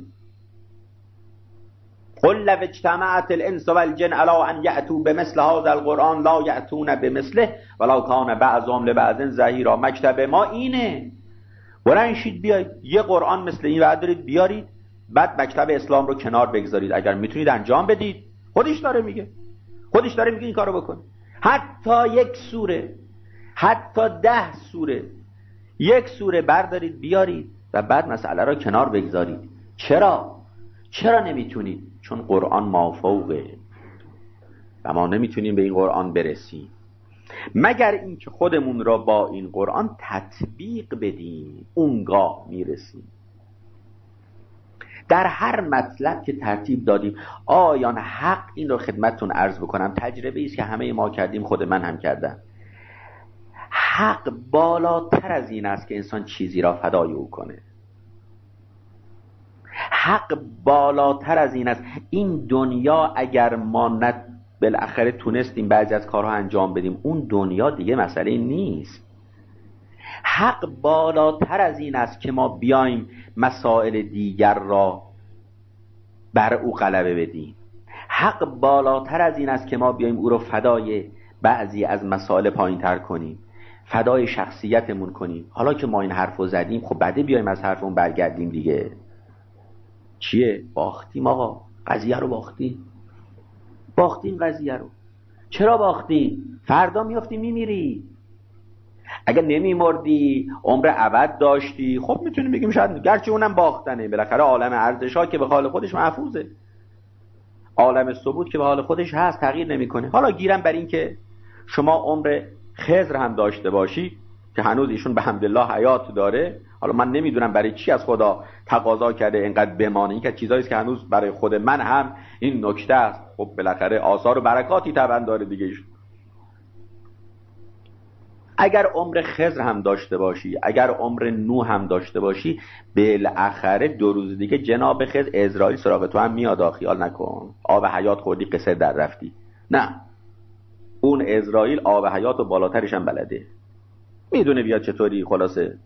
قل لو اجتمعت الانس والجن علی ان یأتوا بمثل هذا القرآن لا یأتون بمثله ولو کان بعضهم لبعض ظهیرا. مکتب ما اینه، بلند شید بیاید یه قرآن مثل این بردارید بیارید، بعد مکتب اسلام رو کنار بگذارید. اگر میتونید انجام بدید، خودش داره میگه، خودش داره میگه این کارو بکن. حتی یک سوره، حتی ده سوره، یک سوره بردارید بیارید و بعد مسئله را کنار بگذارید. چرا؟ چرا نمیتونید؟ چون قرآن مافوقه و ما نمیتونیم به این قرآن برسیم مگر اینکه خودمون را با این قرآن تطبیق بدیم، اونگاه میرسیم. در هر مطلب که ترتیب دادیم، آیان حق، این رو خدمتتون عرض بکنم، تجربه ایست که همه ما کردیم، خود من هم کردم. حق بالاتر از این است که انسان چیزی را فدای او کنه. حق بالاتر از این است. این دنیا اگر ما نه بالاخره تونستیم بعضی از کارها انجام بدیم، اون دنیا دیگه مسئله نیست. حق بالاتر از این است که ما بیایم مسائل دیگر را بر او غلبه بدیم. حق بالاتر از این است که ما بیایم او را فدای بعضی از مسائل پایین تر کنیم، فدای شخصیتمون کنیم. حالا که ما این حرف رو زدیم، خب بعده بیایم از حرفمون برگردیم دیگه. چیه؟ باختیم آقا، قضیه رو باختیم، باختیم قضیه رو. چرا باختیم؟ فردا میافتی میمیری. اگر نمیمردی، عمر ابد داشتی، خب میتونیم بگیم شاید، گرچه اونم باختنه، بالاخره عالم ارزش‌ها که به حال خودش محفوظه، عالم ثبوت که به حال خودش هست، تغییر نمیکنه. حالا گیرم بر این که شما عمر خضر هم داشته باشی که هنوز ایشون به حمدالله حیات داره. حالا من نمیدونم برای چی از خدا تقاضا کرده اینقدر بمانه، این که چیزایی است که هنوز برای خود من هم این نکته است. خب بالاخره آثار و برکاتی طبعا داره دیگه ایشون. اگر عمر خضر هم داشته باشی، اگر عمر نوح هم داشته باشی، بالاخره دو روز دیگه جناب خضر عزرائیل سراغ تو هم میاد. خیال نکن آب حیات خوردی قصر در رفتی، نه، اون عزرائیل آب حیات و بالاترش هم بلده، میدونه بیاد چطوری خلاصه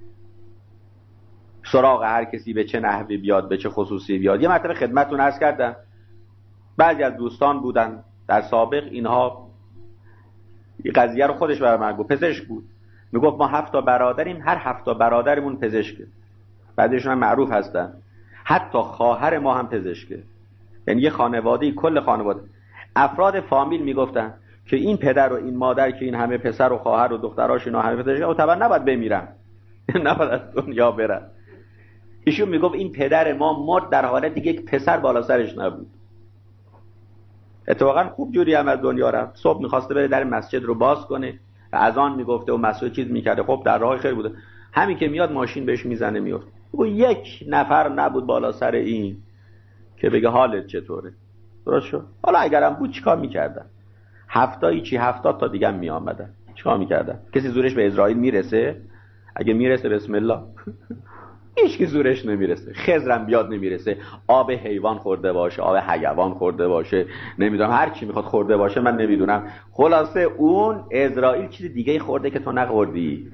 سراغ هر کسی به چه نحوی بیاد، به چه خصوصی بیاد. یه مرتبه خدمتتون عرض کردم، بعضی از دوستان بودن در سابق، اینها این قضیه رو خودش برای من گفت، پزشک بود، میگفت ما هفت تا برادریم، هر هفت تا برادرمون پزشکه، بعدشون هم معروف هستن، حتی خواهر ما هم پزشکه. یعنی یه خانواده، کل خانواده، افراد فامیل میگفتن که این پدر و این مادر که این همه پسر و خواهر و دختراش اینا همه پدرش معتبر نباید بمیرن، نباید از دنیا برن. ایشون میگفت این پدر ما مرد در حالتی که یک پسر بالا سرش نبود. اتفاقا خوب جوری هم از دنیا رفت. صبح میخواسته بره در مسجد رو باز کنه و اذان میگفته و مسجد چیز میکرده، خب در راه خیر بوده، همین که میاد ماشین بهش میزنه میفته. و یک نفر نبود بالا سر این که بگه حالت چطوره. درست شد؟ حالا اگرم بود چیکار میکردن؟ هفتایی چی هفتاد تا دیگه می آمدن، چیکار میکردن؟ کسی زورش به اسرائیل میرسه؟ اگه میرسه بسم الله. هیچ کی زورش نمیرسه. خضرم بیاد نمیرسه. آب حیوان خورده باشه، آب حیوان خورده باشه، نمیدونم هر چی میخواد خورده باشه، من نمیدونم. خلاصه اون اسرائیل چیز دیگه خورده که تو نخوردی.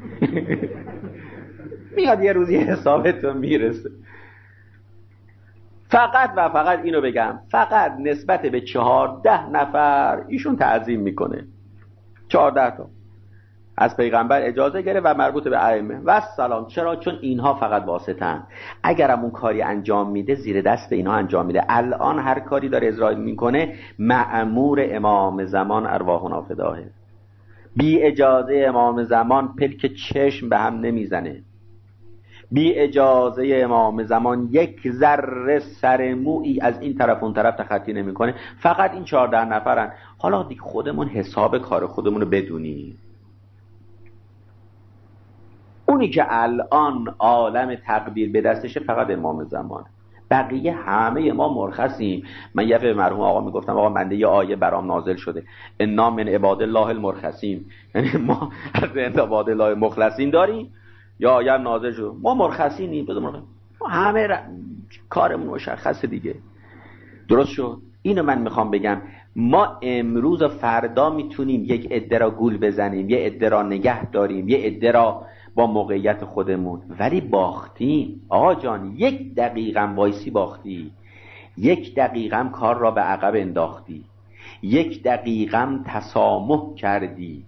میاد یه روزی حسابت میرسه. فقط و فقط اینو بگم، فقط نسبت به چهارده نفر ایشون تعظیم میکنه. چهارده تا از پیغمبر اجازه گرفت و مربوط به ائمه و سلام. چرا؟ چون اینها فقط واسطن. اگرم اون کاری انجام میده زیر دست اینها انجام میده. الان هر کاری داره اسرائیل میکنه مأمور امام زمان ارواحنا فداه. بی اجازه امام زمان پلک چشم به هم نمیزنه. بی اجازه امام زمان یک ذره سر مویی از این طرف اون طرف تخطی نمیکنه. فقط این چهارده نفرن. حالا دیگه خودمون حساب کار خودمون رو بدونی. اونی که الان عالم تقبیر به دستشه فقط امام زمان. بقیه همه ما مرخصیم. من یه به مرحوم آقا میگفتم آقا بنده یه آیه برام نازل شده، انا من عباد الله المرخصین، یعنی ما از عباد الله مخلصین داریم یا آیه نازل شده ما مرخصینیم. ما همه ر... کارمون مشخصه دیگه. درست شد؟ اینو من میخوام بگم. ما امروز و فردا میتونیم یک عده را گول بزنیم، یه عده را نگه داریم، یه عده را با موقعیت خودمون، ولی باختیم. آقا جان یک دقیقم وایسی باختی، یک دقیقم کار را به عقب انداختی، یک دقیقم تسامح کردی.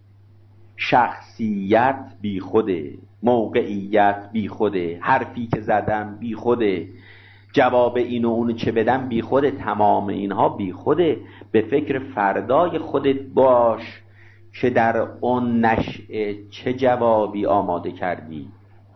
شخصیت بی خوده، موقعیت بی خوده، حرفی که زدم بی خوده، جواب اینو اونو چه بدم بی خوده، تمام اینها بی خوده. به فکر فردای خودت باش که در اون نشأه چه جوابی آماده کردی.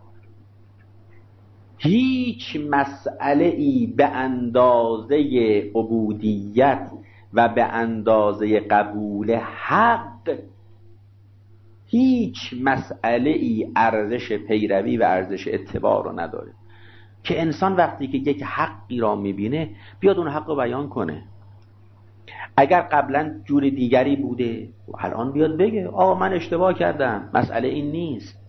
هیچ مسئله ای به اندازه عبودیت و به اندازه قبول حق، هیچ مسئله ای ارزش پیروی و ارزش اتباع رو نداره که انسان وقتی که یک حقی را میبینه بیاد اون حق رو بیان کنه. اگر قبلا جور دیگری بوده الان بیاد بگه آقا من اشتباه کردم، مسئله این نیست.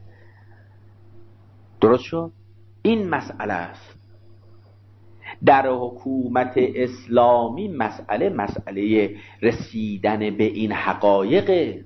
درست شد؟ این مسئله است. در حکومت اسلامی مسئله مسئله رسیدن به این حقایق.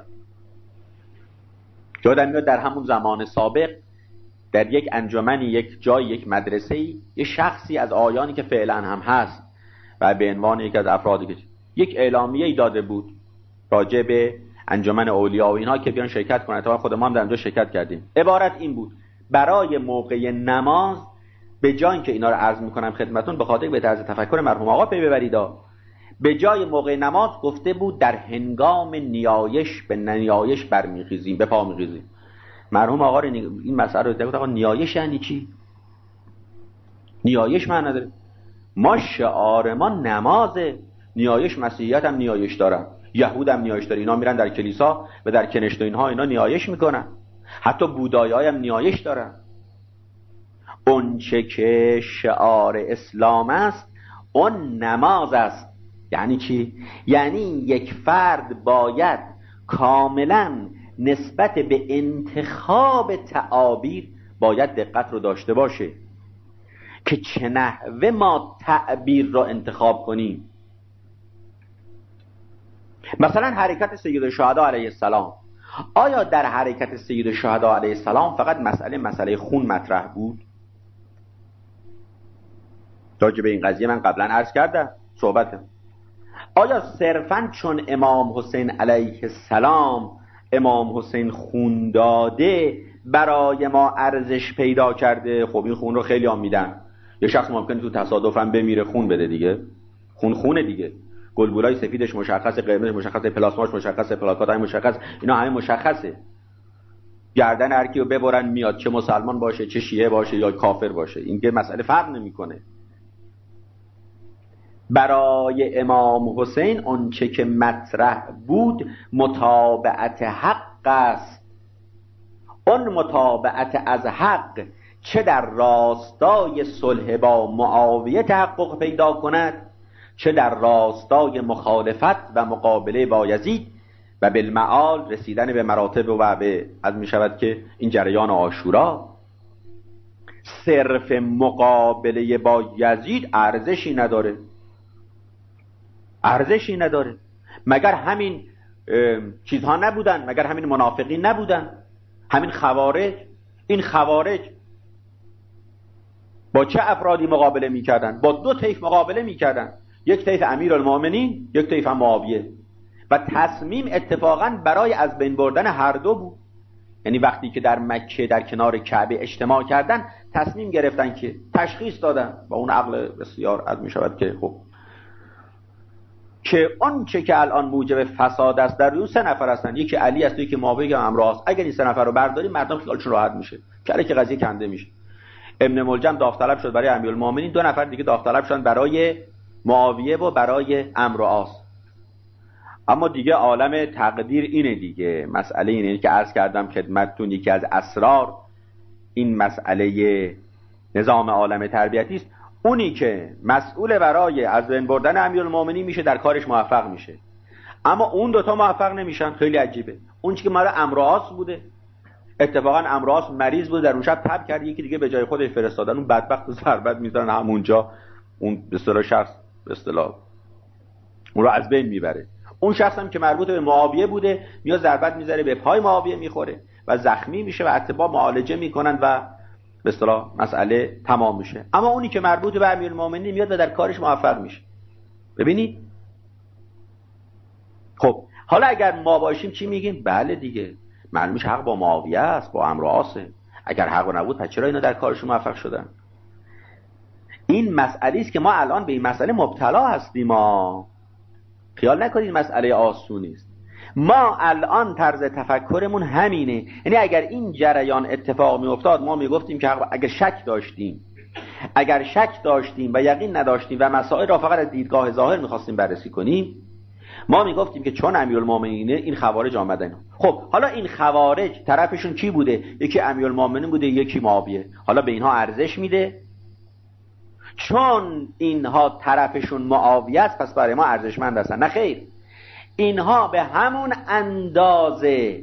یادم میاد در همون زمان سابق در یک انجمنی، یک جای، یک مدرسه‌ای، یه شخصی از آیانی که فعلا هم هست و به عنوان یک از افرادی که یک اعلامیه‌ای داده بود راجع به انجمن اولیاء و اینها که بیان شرکت کنن. تا خود ما هم در اونجا شرکت کردیم. عبارت این بود: برای موقع نماز به جای که اینا رو عرض میکنم خدمتون به خاطر به طرز تفکر مرحوم آقا پی ببرید، به جای موقع نماز گفته بود در هنگام نیایش به نیایش برمیخیزیم، به پا میخیزیم. مرحوم آقا این مسئله رو دیدن، آقا نیایش یعنی چی؟ نیایش معنی نداره. ما شعار ما نمازه. نیایش مسیحیت هم نیایش دارن، یهود هم نیایش داره، اینا میرن در کلیسا و در کنشت و اینها اینا نیایش میکنن. حتی بودایی هم نیایش دارن. اون چه که شعار اسلام است اون نماز است. یعنی چی؟ یعنی یک فرد باید کاملا نسبت به انتخاب تعابیر باید دقت رو داشته باشه که چه نحوه ما تعبیر رو انتخاب کنیم. مثلا حرکت سید الشهدا علیه السلام، آیا در حرکت سید الشهدا علیه السلام فقط مسئله مسئله خون مطرح بود؟ راجع به این قضیه من قبلا عرض کردم صحبتم. آیا صرفاً چون امام حسین علیه السلام امام حسین خون داده برای ما ارزش پیدا کرده؟ خب این خون رو خیلی هم میدن. یه شخص ممکنه تو تصادفاً بمیره خون بده دیگه، خون خونه دیگه. گلبولای سفیدش مشخصه، قرمزش مشخصه، پلاسماش مشخصه، پلاکاتای مشخصه، اینا همه مشخصه. گردن هر کیو ببرن میاد، چه مسلمان باشه چه شیعه باشه یا کافر باشه، این که مسئله فرق نمیکنه. برای امام حسین آنچه که مطرح بود متابعت حق است. اون متابعت از حق چه در راستای صلح با معاویه تحقق پیدا کند، چه در راستای مخالفت و مقابله با یزید و بالمعال رسیدن به مراتب و به از می شود که این جریان عاشورا، صرف مقابله با یزید ارزشی نداره. ارزشی نداره. مگر همین چیزها نبودن؟ مگر همین منافقین نبودن؟ همین خوارج؟ این خوارج با چه افرادی مقابله میکردن؟ با دو طیف مقابله میکردن، یک طیف امیرالمومنین، یک طیف معاویه، و تصمیم اتفاقا برای از بین بردن هر دو بود. یعنی وقتی که در مکه در کنار کعبه اجتماع کردن تصمیم گرفتن که تشخیص دادن با اون عقل بسیار از می شود که خب که اون چه که الان موجب فساد است در روی سه نفر هستن، یکی علی است، یکی معاویه و امراست. اگر این سه نفر رو برداریم مردم خیالشون راحت میشه، کله که قضیه کنده میشه. ابن ملجم داوطلب شد برای امیرالمومنین، دو نفر دیگه داوطلب شدن برای معاویه و برای امراست. اما دیگه عالم تقدیر اینه دیگه. مسئله اینه که عرض کردم خدمتتون، یکی از اسرار این مسئله نظام عالم تربیتی است. اونی که مسئول برای از بین بردن امیرالمومنین میشه در کارش موفق میشه، اما اون دوتا موفق نمیشن. خیلی عجیبه. اون که مال امراس بوده، اتفاقا امراس مریض بود، در اون شب تب کرد، یکی دیگه به جای خودش فرستادن، اون بدبخت ضربت میزنن همونجا، اون به اصطلاح شخص به اصطلاح اون رو از بین میبره. اون شخص هم که مربوط به معاویه بوده میاد ضربت میذاره به پای معاویه میخوره و زخمی میشه و اتباع معالجه میکنن و به اصطلاح مسئله تمام میشه. اما اونی که مربوط به امیرالمومنین میاد و در کارش موفق میشه. ببینید خب حالا اگر ما باشیم چی میگیم؟ بله دیگه معلومش حق با معاویه است، با عمرو عاصه. اگر حق نبود پس چرا اینا در کارشون موفق شدن؟ این مسئله است که ما الان به این مسئله مبتلا هستیم. ما خیال نکنید مسئله آسونی است. ما الان طرز تفکرمون همینه. یعنی اگر این جریان اتفاق می افتاد ما می گفتیم که اگر شک داشتیم اگر شک داشتیم و یقین نداشتیم و مسائل را فقط از دیدگاه ظاهر می‌خواستیم بررسی کنیم، ما می گفتیم که چون امیرالمومنین این خوارج آمدن. خب حالا این خوارج طرفشون کی بوده؟ یکی امیرالمومنین بوده، یکی معاویه. حالا به اینها ارزش میده؟ چون اینها طرفشون معاویه است پس برای ما ارزشمند هستن؟ نه خیر، اینها به همون اندازه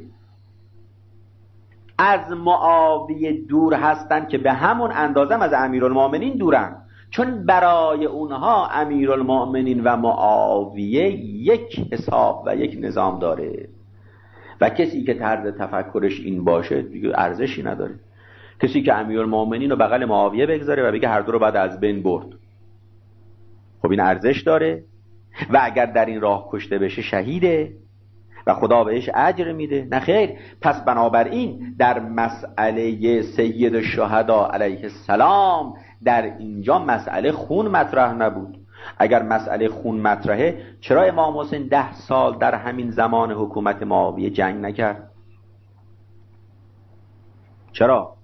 از معاویه دور هستن که به همون اندازه از امیرالمومنین دورن. چون برای اونها امیرالمومنین و معاویه یک حساب و یک نظام داره و کسی که طرز تفکرش این باشه دیگه ارزشی نداره. کسی که امیرالمومنین رو بغل معاویه بگذاره و بگه هر دو رو بعد از بین برد، خب این ارزش داره و اگر در این راه کشته بشه شهیده و خدا بهش اجر میده؟ نه خیر. پس بنابراین در مسئله سید الشهدا علیه السلام در اینجا مسئله خون مطرح نبود. اگر مسئله خون مطرحه چرا امام حسین ده سال در همین زمان حکومت معاویه جنگ نکرد؟ چرا؟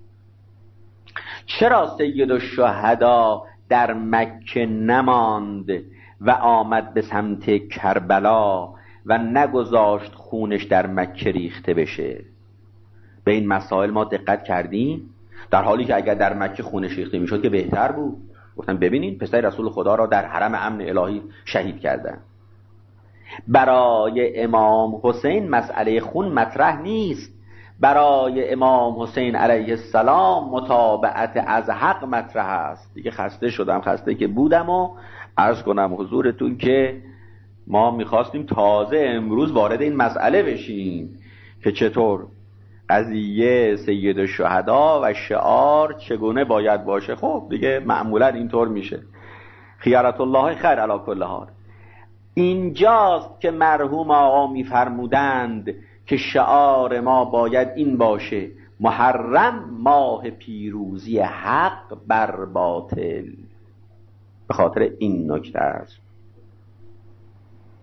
چرا سید الشهدا در مکه نماند و آمد به سمت کربلا و نگذاشت خونش در مکه ریخته بشه؟ به این مسائل ما دقت کردیم، در حالی که اگر در مکه خونش ریخته میشد که بهتر بود. گفتن ببینین پسر رسول خدا را در حرم امن الهی شهید کردن. برای امام حسین مسئله خون مطرح نیست. برای امام حسین علیه السلام متابعت از حق مطرح است. دیگه خسته شدم، خسته که بودم و عرض کنم حضورتون که ما میخواستیم تازه امروز وارد این مسئله بشیم که چطور قضیه سید الشهدا و شعار چگونه باید باشه. خب دیگه معمولا اینطور میشه. خیارت الله خیر علی کل حال. اینجاست که مرحوم آقا میفرمودند که شعار ما باید این باشه: محرم ماه پیروزی حق بر باطل. به خاطر این نکته است.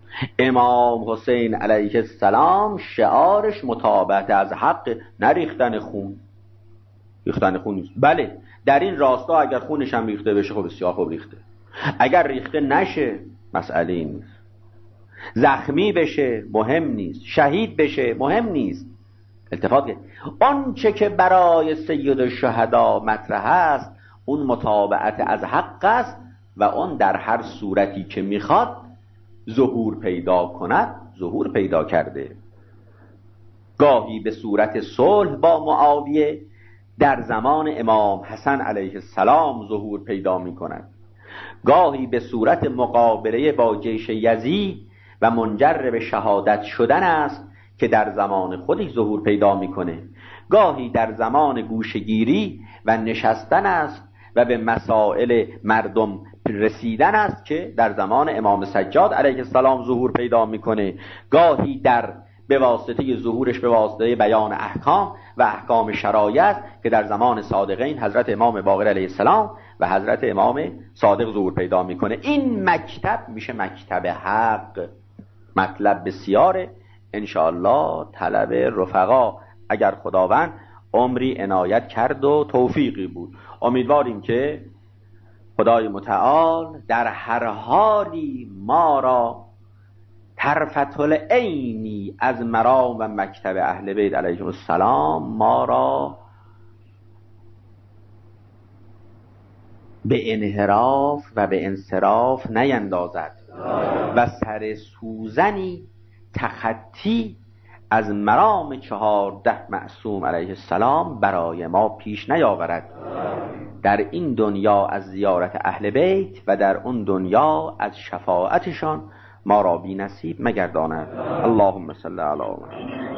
امام حسین علیه السلام شعارش متابعت از حق، نه ریختن خون. ریختن خون نیست. بله در این راستا اگر خونش هم ریخته بشه خب بسیار خوب ریخته، اگر ریخته نشه مسئله این نیست. زخمی بشه مهم نیست، شهید بشه مهم نیست. التفات که آن چه که برای سید الشهدا مطرح است اون متابعت از حق است و اون در هر صورتی که میخواد ظهور پیدا کند ظهور پیدا کرده. گاهی به صورت صلح با معاویه در زمان امام حسن علیه السلام ظهور پیدا می کند، گاهی به صورت مقابله با جیش یزید و منجر به شهادت شدن است که در زمان خودش ظهور پیدا میکنه، گاهی در زمان گوشگیری و نشستن است و به مسائل مردم رسیدن است که در زمان امام سجاد علیه السلام ظهور پیدا میکنه، گاهی در به واسطه ظهورش به واسطه بیان احکام و احکام شرایع که در زمان صادقین حضرت امام باقر علیه السلام و حضرت امام صادق ظهور پیدا میکنه. این مکتب میشه مکتب حق. مطلب بسیاره، انشاءالله طلب رفقا اگر خداوند عمری عنایت کرد و توفیقی بود، امیدواریم که خدای متعال در هر حالی ما را طرفة العینی از مرام و مکتب اهل بیت علیهم السلام ما را به انحراف و به انصراف نیندازد و سر سوزنی تخطی از مرام چهارده معصوم علیه السلام برای ما پیش نیاورد، در این دنیا از زیارت اهل بیت و در اون دنیا از شفاعتشان ما را بی نصیب مگرداند. اللهم صل علی محمد.